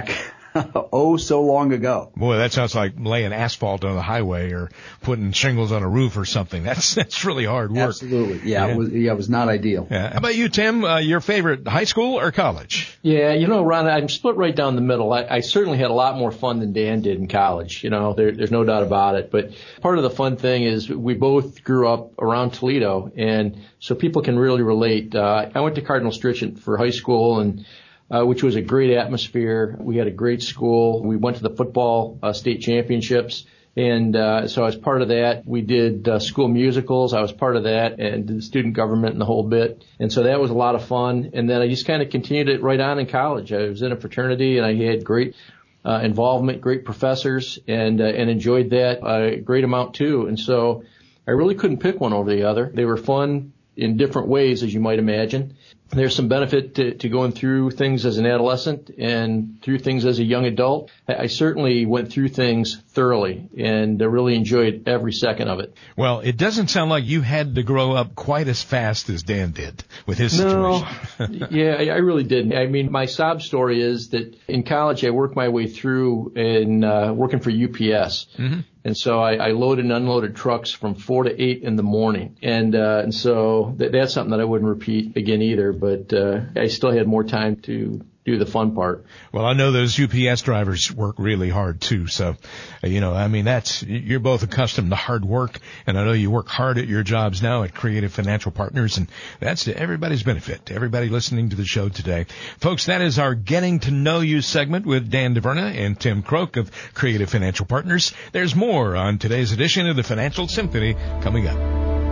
oh, so long ago. Boy, that sounds like laying asphalt on the highway or putting shingles on a roof or something. That's that's really hard work. Absolutely. Yeah, yeah. It was, yeah, it was not ideal. Yeah. How about you, Tim? Uh, your favorite high school or college? Yeah, you know, Ron, I'm split right down the middle. I, I certainly had a lot more fun than Dan did in college. You know, there, there's no doubt about it. But part of the fun thing is we both grew up around Toledo, and so people can really relate. Uh, I went to Cardinal Stritchett for high school, and Uh, which was a great atmosphere. We had a great school. We went to the football uh, state championships. And uh, so as part of that, we did uh, school musicals. I was part of that, and did student government and the whole bit. And so that was a lot of fun. And then I just kind of continued it right on in college. I was in a fraternity, and I had great uh, involvement, great professors, and uh, and enjoyed that a great amount too. And so I really couldn't pick one over the other. They were fun in different ways, as you might imagine. There's some benefit to, to going through things as an adolescent and through things as a young adult. I, I certainly went through things thoroughly, and I really enjoyed every second of it. Well, it doesn't sound like you had to grow up quite as fast as Dan did with his situation. No, yeah, I, I really didn't. I mean, my sob story is that in college I worked my way through in uh, working for U P S. Mm-hmm. And so I, I loaded and unloaded trucks from four to eight in the morning. And, uh, and so that, that's something that I wouldn't repeat again either, but, uh, I still had more time to do the fun part. Well, I know those U P S drivers work really hard too. So, you know, I mean, that's, you're both accustomed to hard work, and I know you work hard at your jobs now at Creative Financial Partners, and that's to everybody's benefit, to everybody listening to the show today. Folks, that is our Getting to Know You segment with Dan DeVerna and Tim Croak of Creative Financial Partners. There's more on today's edition of the Financial Symphony coming up.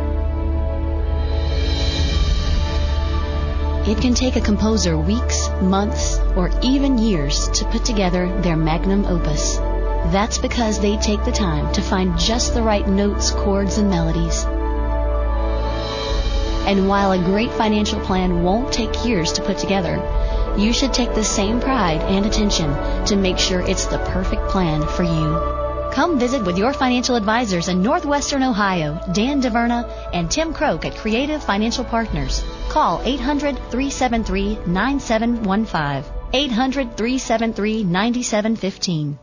It can take a composer weeks, months, or even years to put together their magnum opus. That's because they take the time to find just the right notes, chords, and melodies. And while a great financial plan won't take years to put together, you should take the same pride and attention to make sure it's the perfect plan for you. Come visit with your financial advisors in Northwestern Ohio, Dan DeVerna and Tim Croak at Creative Financial Partners. Call eight hundred, three seven three, nine seven one five, eight hundred, three seven three, nine seven one five.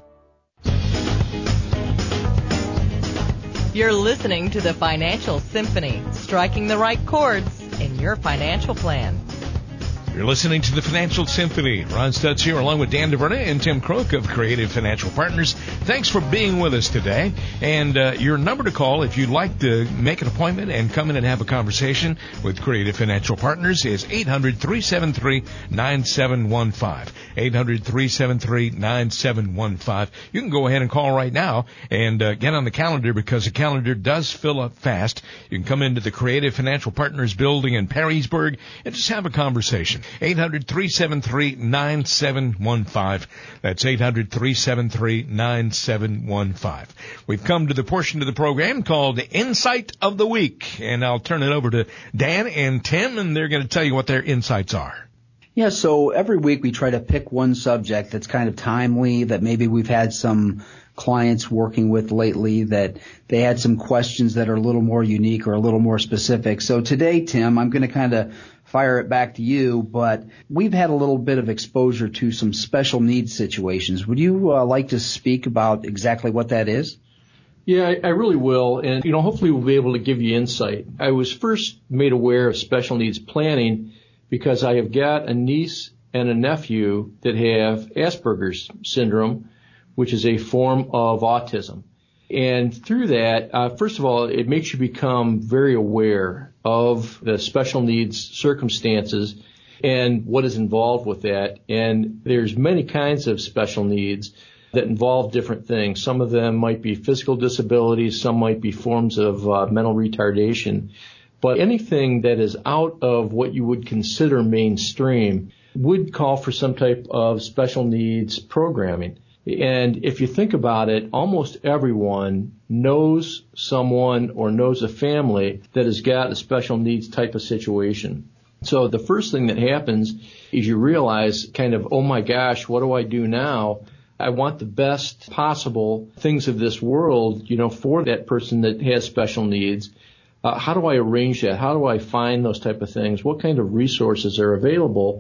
You're listening to the Financial Symphony, striking the right chords in your financial plan. You're listening to the Financial Symphony. Ron Stutz here along with Dan DeVerna and Tim Croak of Creative Financial Partners. Thanks for being with us today. And uh, your number to call if you'd like to make an appointment and come in and have a conversation with Creative Financial Partners is eight hundred, three seven three, nine seven one five. eight hundred, three seven three, nine seven one five. You can go ahead and call right now and uh, get on the calendar, because the calendar does fill up fast. You can come into the Creative Financial Partners building in Perrysburg and just have a conversation. eight hundred, three seven three, nine seven one five. That's eight hundred, three seven three, nine seven one five. We've come to the portion of the program called Insight of the Week, and I'll turn it over to Dan and Tim, and they're going to tell you what their insights are. Yeah, so every week we try to pick one subject that's kind of timely, that maybe we've had some clients working with lately, that they had some questions that are a little more unique or a little more specific. So today, Tim, I'm going to kind of fire it back to you, but we've had a little bit of exposure to some special needs situations. Would you uh, like to speak about exactly what that is? Yeah, I, I really will. And, you know, hopefully we'll be able to give you insight. I was first made aware of special needs planning because I have got a niece and a nephew that have Asperger's syndrome, which is a form of autism. And through that, uh, first of all, it makes you become very aware of the special needs circumstances and what is involved with that. And there's many kinds of special needs that involve different things. Some of them might be physical disabilities, some might be forms of uh, mental retardation. But anything that is out of what you would consider mainstream would call for some type of special needs programming. And if you think about it, almost everyone knows someone or knows a family that has got a special needs type of situation. So the first thing that happens is you realize kind of, oh my gosh, what do I do now? I want the best possible things of this world, you know, for that person that has special needs. Uh, how do I arrange that? How do I find those type of things? What kind of resources are available?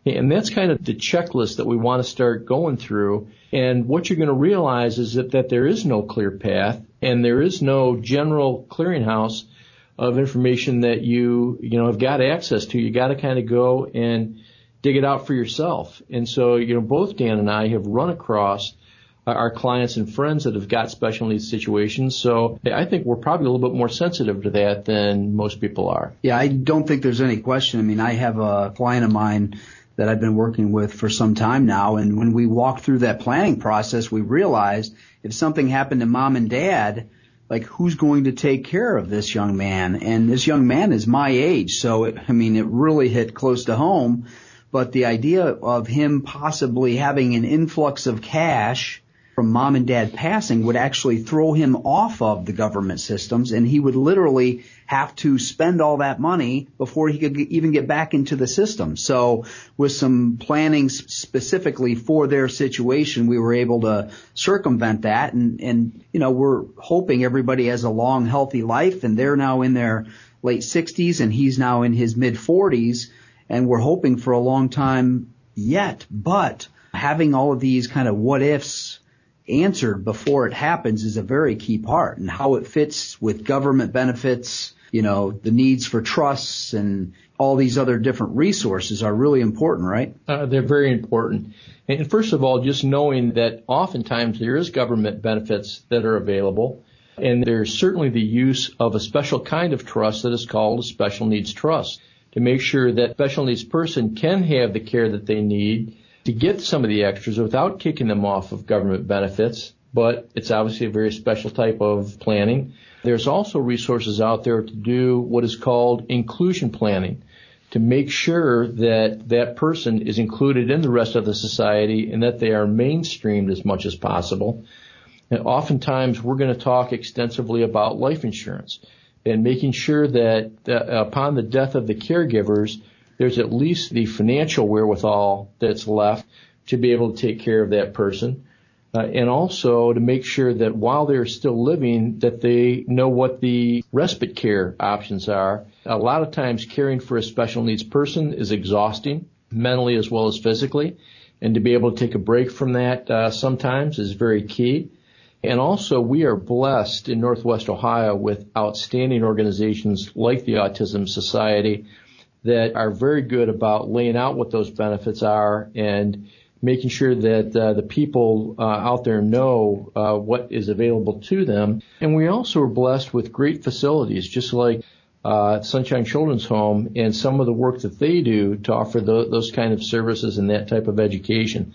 And that's kind of the checklist that we want to start going through. And what you're going to realize is that, that there is no clear path and there is no general clearinghouse of information that you, you know, have got access to. You got to kind of go and dig it out for yourself. And so, you know, both Dan and I have run across our clients and friends that have got special needs situations. So I think we're probably a little bit more sensitive to that than most people are. Yeah, I don't think there's any question. I mean, I have a client of mine that I've been working with for some time now, and when we walked through that planning process, we realized if something happened to mom and dad, like, who's going to take care of this young man? And this young man is my age, so it, I mean, it really hit close to home. But the idea of him possibly having an influx of cash from mom and dad passing would actually throw him off of the government systems, and he would literally have to spend all that money before he could even get back into the system. So with some planning specifically for their situation, we were able to circumvent that, and, and you know, we're hoping everybody has a long, healthy life, and they're now in their late sixties, and he's now in his mid-forties, and we're hoping for a long time yet. But having all of these kind of what-ifs answered before it happens is a very key part, and how it fits with government benefits, you know, the needs for trusts and all these other different resources are really important, right? Uh, they're very important. And first of all, just knowing that oftentimes there is government benefits that are available, and there's certainly the use of a special kind of trust that is called a special needs trust to make sure that special needs person can have the care that they need to get some of the extras without kicking them off of government benefits, but it's obviously a very special type of planning. There's also resources out there to do what is called inclusion planning, to make sure that that person is included in the rest of the society and that they are mainstreamed as much as possible. And oftentimes we're going to talk extensively about life insurance and making sure that uh, upon the death of the caregivers, there's at least the financial wherewithal that's left to be able to take care of that person. Uh, and also to make sure that while they're still living, that they know what the respite care options are. A lot of times caring for a special needs person is exhausting, mentally as well as physically. And to be able to take a break from that uh, sometimes is very key. And also, we are blessed in Northwest Ohio with outstanding organizations like the Autism Society that are very good about laying out what those benefits are and making sure that uh, the people uh, out there know uh, what is available to them. And we also are blessed with great facilities, just like uh, Sunshine Children's Home and some of the work that they do to offer the, those kind of services and that type of education.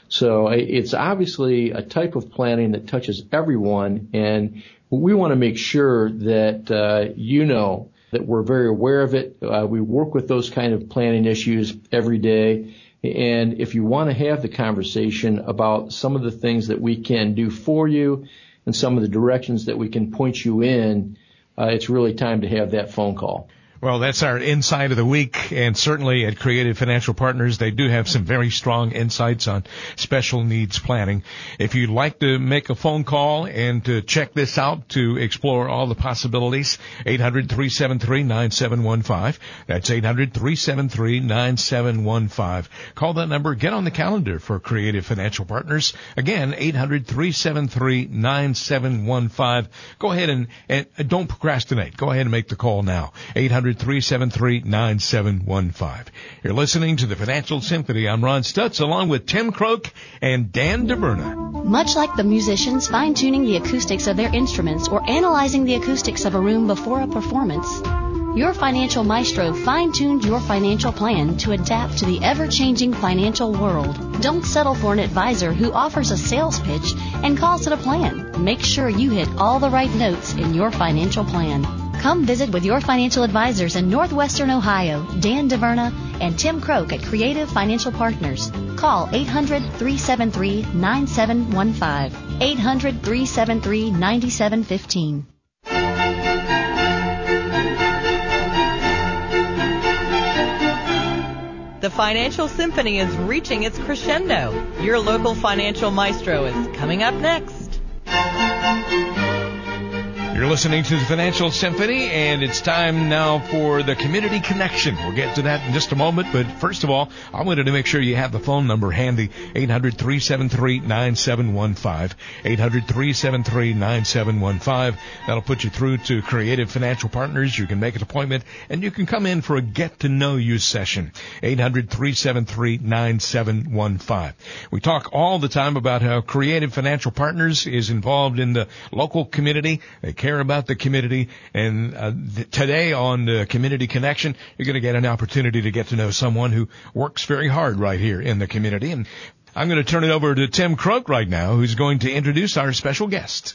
So it's obviously a type of planning that touches everyone, and we want to make sure that uh, you know that we're very aware of it. Uh, we work with those kind of planning issues every day. And if you want to have the conversation about some of the things that we can do for you and some of the directions that we can point you in, uh, it's really time to have that phone call. Well, that's our insight of the week, and certainly at Creative Financial Partners, they do have some very strong insights on special needs planning. If you'd like to make a phone call and to check this out to explore all the possibilities, eight hundred, three seven three, nine seven one five. That's eight hundred, three seven three, nine seven one five. Call that number. Get on the calendar for Creative Financial Partners. Again, eight hundred, three seven three, nine seven one five. Go ahead and, and don't procrastinate. Go ahead and make the call now. eight hundred, three seven three, nine seven one five. You're listening to the Financial Symphony. I'm Ron Stutz, along with Tim Croak and Dan DeVerna. Much like the musicians fine-tuning the acoustics of their instruments or analyzing the acoustics of a room before a performance, your financial maestro fine-tuned your financial plan to adapt to the ever-changing financial world. Don't settle for an advisor who offers a sales pitch and calls it a plan. Make sure you hit all the right notes in your financial plan. Come visit with your financial advisors in Northwestern Ohio, Dan DeVerna and Tim Croak at Creative Financial Partners. Call eight hundred, three seven three, nine seven one five, eight hundred, three seven three, nine seven one five. The Financial Symphony is reaching its crescendo. Your local financial maestro is coming up next. You're listening to the Financial Symphony, and it's time now for the Community Connection. We'll get to that in just a moment, but first of all, I wanted to make sure you have the phone number handy, eight hundred, three seven three, nine seven one five, eight hundred, three seven three, nine seven one five. That'll put you through to Creative Financial Partners. You can make an appointment, and you can come in for a get-to-know-you session, eight hundred, three seven three, nine seven one five. We talk all the time about how Creative Financial Partners is involved in the local community. They care about the community, and uh, th- today on the Community Connection, you're going to get an opportunity to get to know someone who works very hard right here in the community. And I'm going to turn it over to Tim Croak right now, who's going to introduce our special guest.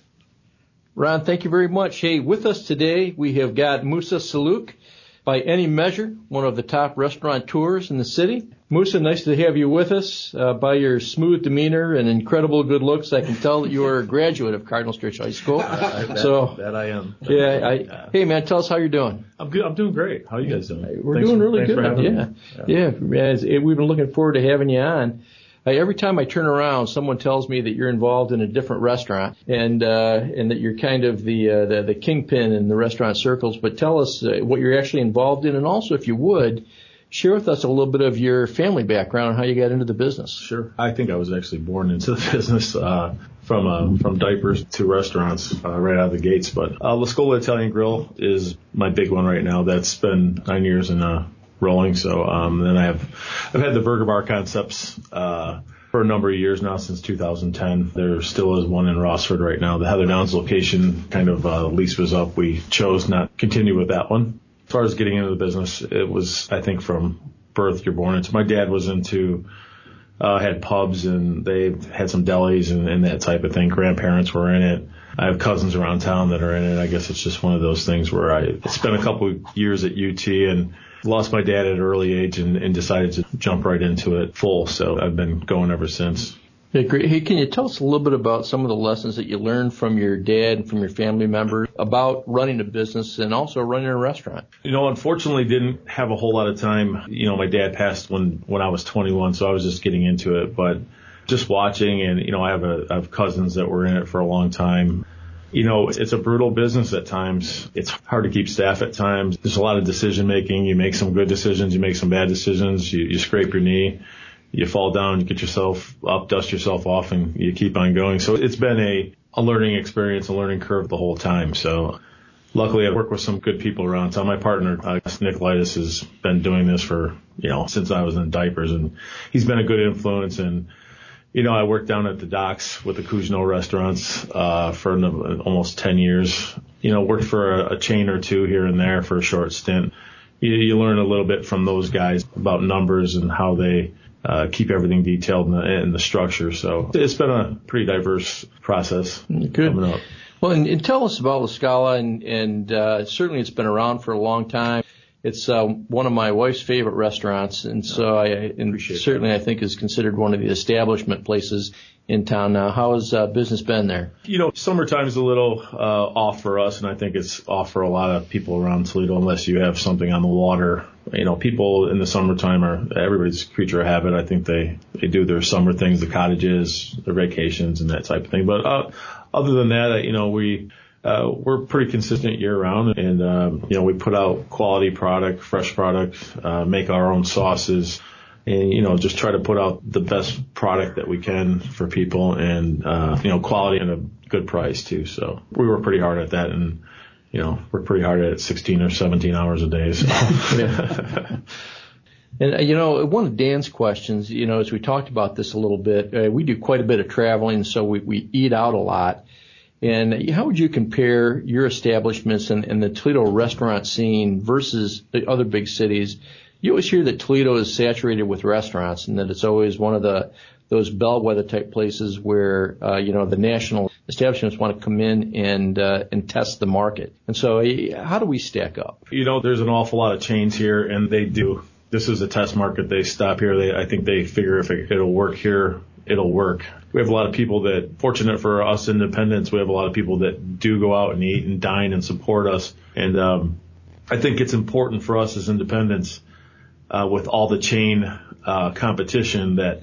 Ron, thank you very much. Hey, with us today, we have got Musa Saluk, by any measure, one of the top restaurateurs in the city. Musa, nice to have you with us. Uh, by your smooth demeanor and incredible good looks, I can tell that you are a graduate of Cardinal Church High School. Uh, that, so that I am. Yeah. I, hey, man, tell us how you're doing. I'm good. I'm doing great. How are you guys doing? We're thanks doing for, really good. Yeah. Yeah. yeah. As, we've been looking forward to having you on. Uh, every time I turn around, someone tells me that you're involved in a different restaurant, and uh, and that you're kind of the, uh, the the kingpin in the restaurant circles. But tell us uh, what you're actually involved in, and also, if you would, share with us a little bit of your family background and how you got into the business. Sure. I think I was actually born into the business uh, from uh, from diapers to restaurants uh, right out of the gates. But uh, La Scola Italian Grill is my big one right now. That's been nine years in uh, rolling. So um, then I have I've had the Burger Bar concepts uh, for a number of years now, since two thousand ten. There still is one in Rossford right now. The Heather Downs location kind of uh, lease was up. We chose not to continue with that one. As far as getting into the business, it was, I think, from birth you're born into. My dad was into, uh, had pubs, and they had some delis and, and that type of thing. Grandparents were in it. I have cousins around town that are in it. I guess it's just one of those things where I spent a couple of years at U T and lost my dad at an early age and, and decided to jump right into it full. So I've been going ever since. Yeah, great. Hey, can you tell us a little bit about some of the lessons that you learned from your dad and from your family members about running a business and also running a restaurant? You know, unfortunately didn't have a whole lot of time. You know, my dad passed when, when I was twenty-one, so I was just getting into it. But just watching, and, you know, I have a, I have cousins that were in it for a long time. You know, it's a brutal business at times. It's hard to keep staff at times. There's a lot of decision making. You make some good decisions. You make some bad decisions. You, you scrape your knee. You fall down, you get yourself up, dust yourself off, and you keep on going. So it's been a, a learning experience, a learning curve the whole time. So luckily I work with some good people around town. My partner, uh, Nick Lightis, has been doing this for, you know, since I was in diapers, and he's been a good influence. And, you know, I worked down at the docks with the Cousineau restaurants, uh, for an, almost ten years. You know, worked for a, a chain or two here and there for a short stint. You, you learn a little bit from those guys about numbers and how they Uh, keep everything detailed in the, in the structure. So it's been a pretty diverse process. Good. Coming up. Well, and, and tell us about La Scala, and, and uh, certainly it's been around for a long time. It's uh, one of my wife's favorite restaurants, and so I and certainly that. I think is considered one of the establishment places in town now. How has uh, business been there? You know, summertime is a little uh, off for us, and I think it's off for a lot of people around Toledo unless you have something on the water. You know, people in the summertime are everybody's creature of habit. I think they, they do their summer things, the cottages, their vacations, and that type of thing. But uh, other than that, you know, we uh, we're pretty consistent year round, and um, you know, we put out quality product, fresh product, uh, make our own sauces, and you know, just try to put out the best product that we can for people, and uh, you know, quality and a good price too. So we work pretty hard at that, and you know, we're pretty hard at it sixteen or seventeen hours a day. So. Yeah. And, uh, you know, one of Dan's questions, you know, as we talked about this a little bit, uh, we do quite a bit of traveling, so we, we eat out a lot. And how would you compare your establishments and, and the Toledo restaurant scene versus the other big cities? You always hear that Toledo is saturated with restaurants, and that it's always one of the those bellwether type places where, uh, you know, the national establishments want to come in and uh, and test the market. And so how do we stack up? You know, there's an awful lot of chains here, and they do. This is a test market. They stop here. They, I think they figure if it, it'll work here, it'll work. We have a lot of people that, fortunate for us independents, we have a lot of people that do go out and eat and dine and support us. And um, I think it's important for us as independents, uh, with all the chain uh, competition, that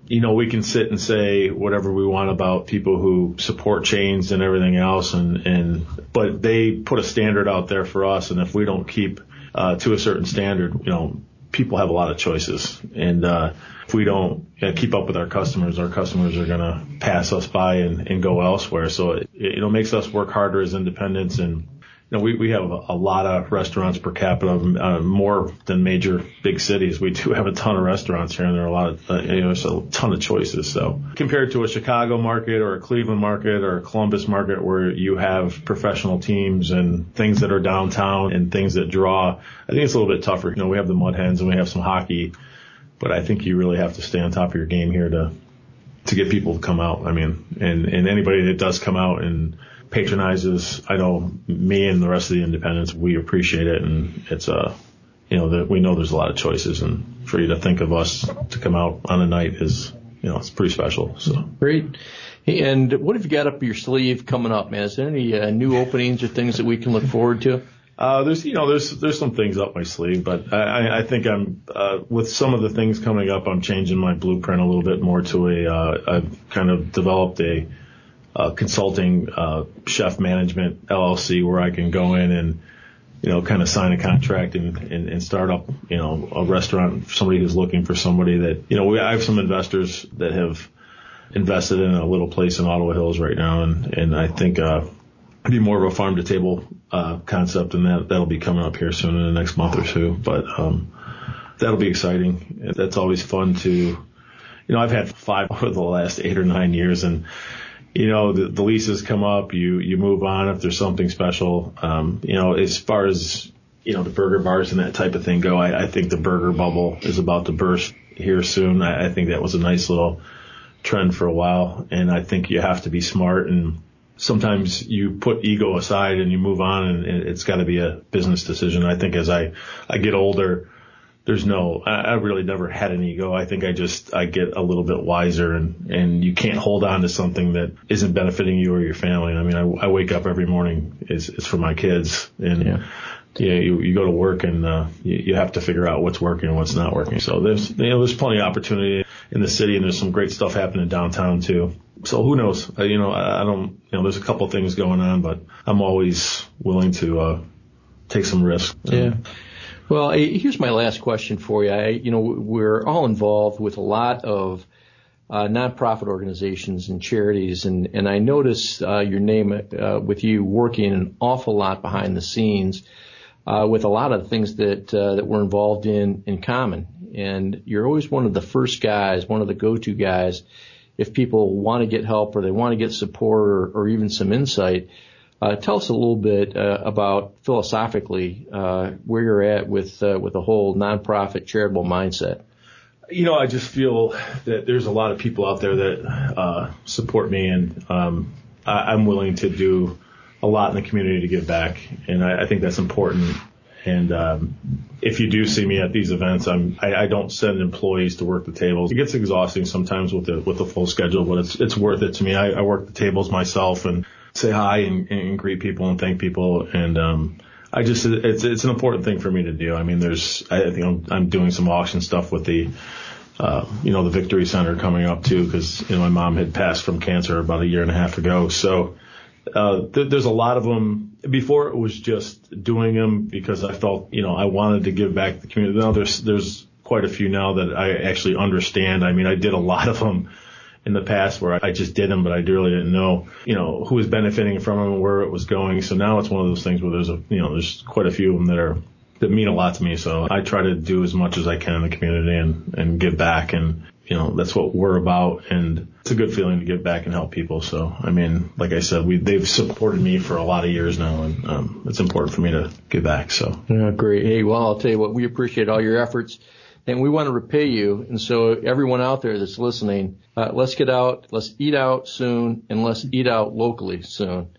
you know, we can sit and say whatever we want about people who support chains and everything else, and, and but they put a standard out there for us, and if we don't keep uh, to a certain standard, you know, people have a lot of choices, and uh, if we don't you know, keep up with our customers, our customers are going to pass us by and, and go elsewhere. So it, it you know makes us work harder as independents. And you know, we, we have a lot of restaurants per capita, uh, more than major big cities. We do have a ton of restaurants here, and there are a lot of, uh, you know, there's a ton of choices. So compared to a Chicago market or a Cleveland market or a Columbus market where you have professional teams and things that are downtown and things that draw, I think it's a little bit tougher. You know, we have the Mud Hens and we have some hockey, but I think you really have to stay on top of your game here to, to get people to come out. I mean, and, and anybody that does come out and patronizes, I know me and the rest of the independents, we appreciate it, and it's uh you know that we know there's a lot of choices, and for you to think of us to come out on a night is, you know, it's pretty special. So great. And what have you got up your sleeve coming up, man? Is there any uh, new openings or things that we can look forward to? Uh, there's, you know, there's, there's some things up my sleeve, but I, I think I'm, uh, with some of the things coming up, I'm changing my blueprint a little bit more to a, uh, I've kind of developed a, Uh, consulting, uh, chef management L L C where I can go in and, you know, kind of sign a contract and, and, and start up, you know, a restaurant for somebody who's looking for somebody that, you know, we, I have some investors that have invested in a little place in Ottawa Hills right now. And, and I think, uh, it'd be more of a farm to table, uh, concept, and that, that'll be coming up here soon in the next month or two. But, um, that'll be exciting. That's always fun to, you know, I've had five over the last eight or nine years, and, you know, the, the leases come up, you, you move on if there's something special. Um, you know, as far as, you know, the burger bars and that type of thing go, I, I think the burger bubble is about to burst here soon. I, I think that was a nice little trend for a while, and I think you have to be smart, and sometimes you put ego aside and you move on, and it's got to be a business decision. I think as I, I get older, There's no, I, I really never had an ego. I think I just, I get a little bit wiser, and, and you can't hold on to something that isn't benefiting you or your family. I mean, I, I wake up every morning, it's, it's for my kids, and yeah, yeah you, you go to work, and, uh, you, you have to figure out what's working and what's not working. So there's, you know, there's plenty of opportunity in the city, and there's some great stuff happening downtown too. So who knows? Uh, you know, I, I don't, you know, there's a couple things going on, but I'm always willing to, uh, take some risks. Yeah. Well, here's my last question for you. I, you know, we're all involved with a lot of uh, nonprofit organizations and charities, and, and I notice uh, your name uh, with you working an awful lot behind the scenes uh, with a lot of the things that uh, that we're involved in in common. And you're always one of the first guys, one of the go-to guys, if people want to get help or they want to get support or, or even some insight. Uh, tell us a little bit uh, about philosophically uh, where you're at with uh, with the whole nonprofit charitable mindset. You know, I just feel that there's a lot of people out there that uh, support me, and um, I, I'm willing to do a lot in the community to give back, and I, I think that's important. And um, if you do see me at these events, I'm I, I don't send employees to work the tables. It gets exhausting sometimes with the with the full schedule, but it's it's worth it to me. I, I work the tables myself and say hi and, and greet people and thank people, and um, I just it's it's an important thing for me to do. I mean, there's I think I'm, I'm doing some auction stuff with the uh, you know the Victory Center coming up too, because you know my mom had passed from cancer about a year and a half ago, so. Uh, th- there's a lot of them. Before it was just doing them because I felt, you know, I wanted to give back to the community. Now there's, there's quite a few now that I actually understand. I mean, I did a lot of them in the past where I just did them, but I really didn't know, you know, who was benefiting from them and where it was going. So now it's one of those things where there's a, you know, there's quite a few of them that are, that mean a lot to me. So I try to do as much as I can in the community and, and give back. And, you know, that's what we're about. And it's a good feeling to give back and help people. So, I mean, like I said, we, they've supported me for a lot of years now, and um, it's important for me to give back. So, yeah, great. Hey, well, I'll tell you what, we appreciate all your efforts, and we want to repay you. And so everyone out there that's listening, uh, let's get out, let's eat out soon, and let's eat out locally soon.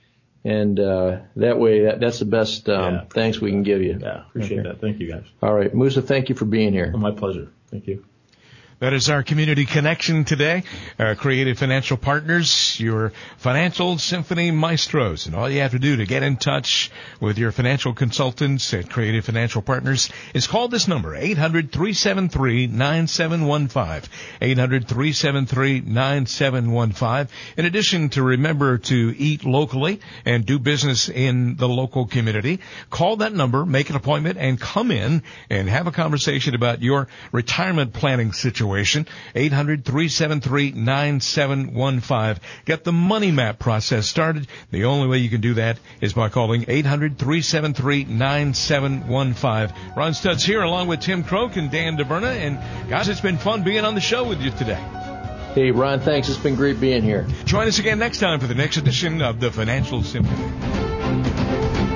And uh, that way, that, that's the best um, yeah. thanks we can give you. Yeah, appreciate okay. that. Thank you, guys. All right, Musa, thank you for being here. Oh, my pleasure. Thank you. That is our community connection today. Our Creative Financial Partners, your financial symphony maestros. And all you have to do to get in touch with your financial consultants at Creative Financial Partners is call this number, eight hundred, three seven three, nine seven one five. eight hundred, three seven three, nine seven one five. In addition to remember to eat locally and do business in the local community, call that number, make an appointment, and come in and have a conversation about your retirement planning situation. eight hundred, three seven three, nine seven one five. Get the money map process started. The only way you can do that is by calling eight hundred, three seven three, nine seven one five. Ron Stutz here along with Tim Croak and Dan DeBerna. And guys, it's been fun being on the show with you today. Hey, Ron, thanks. It's been great being here. Join us again next time for the next edition of the Financial Symphony.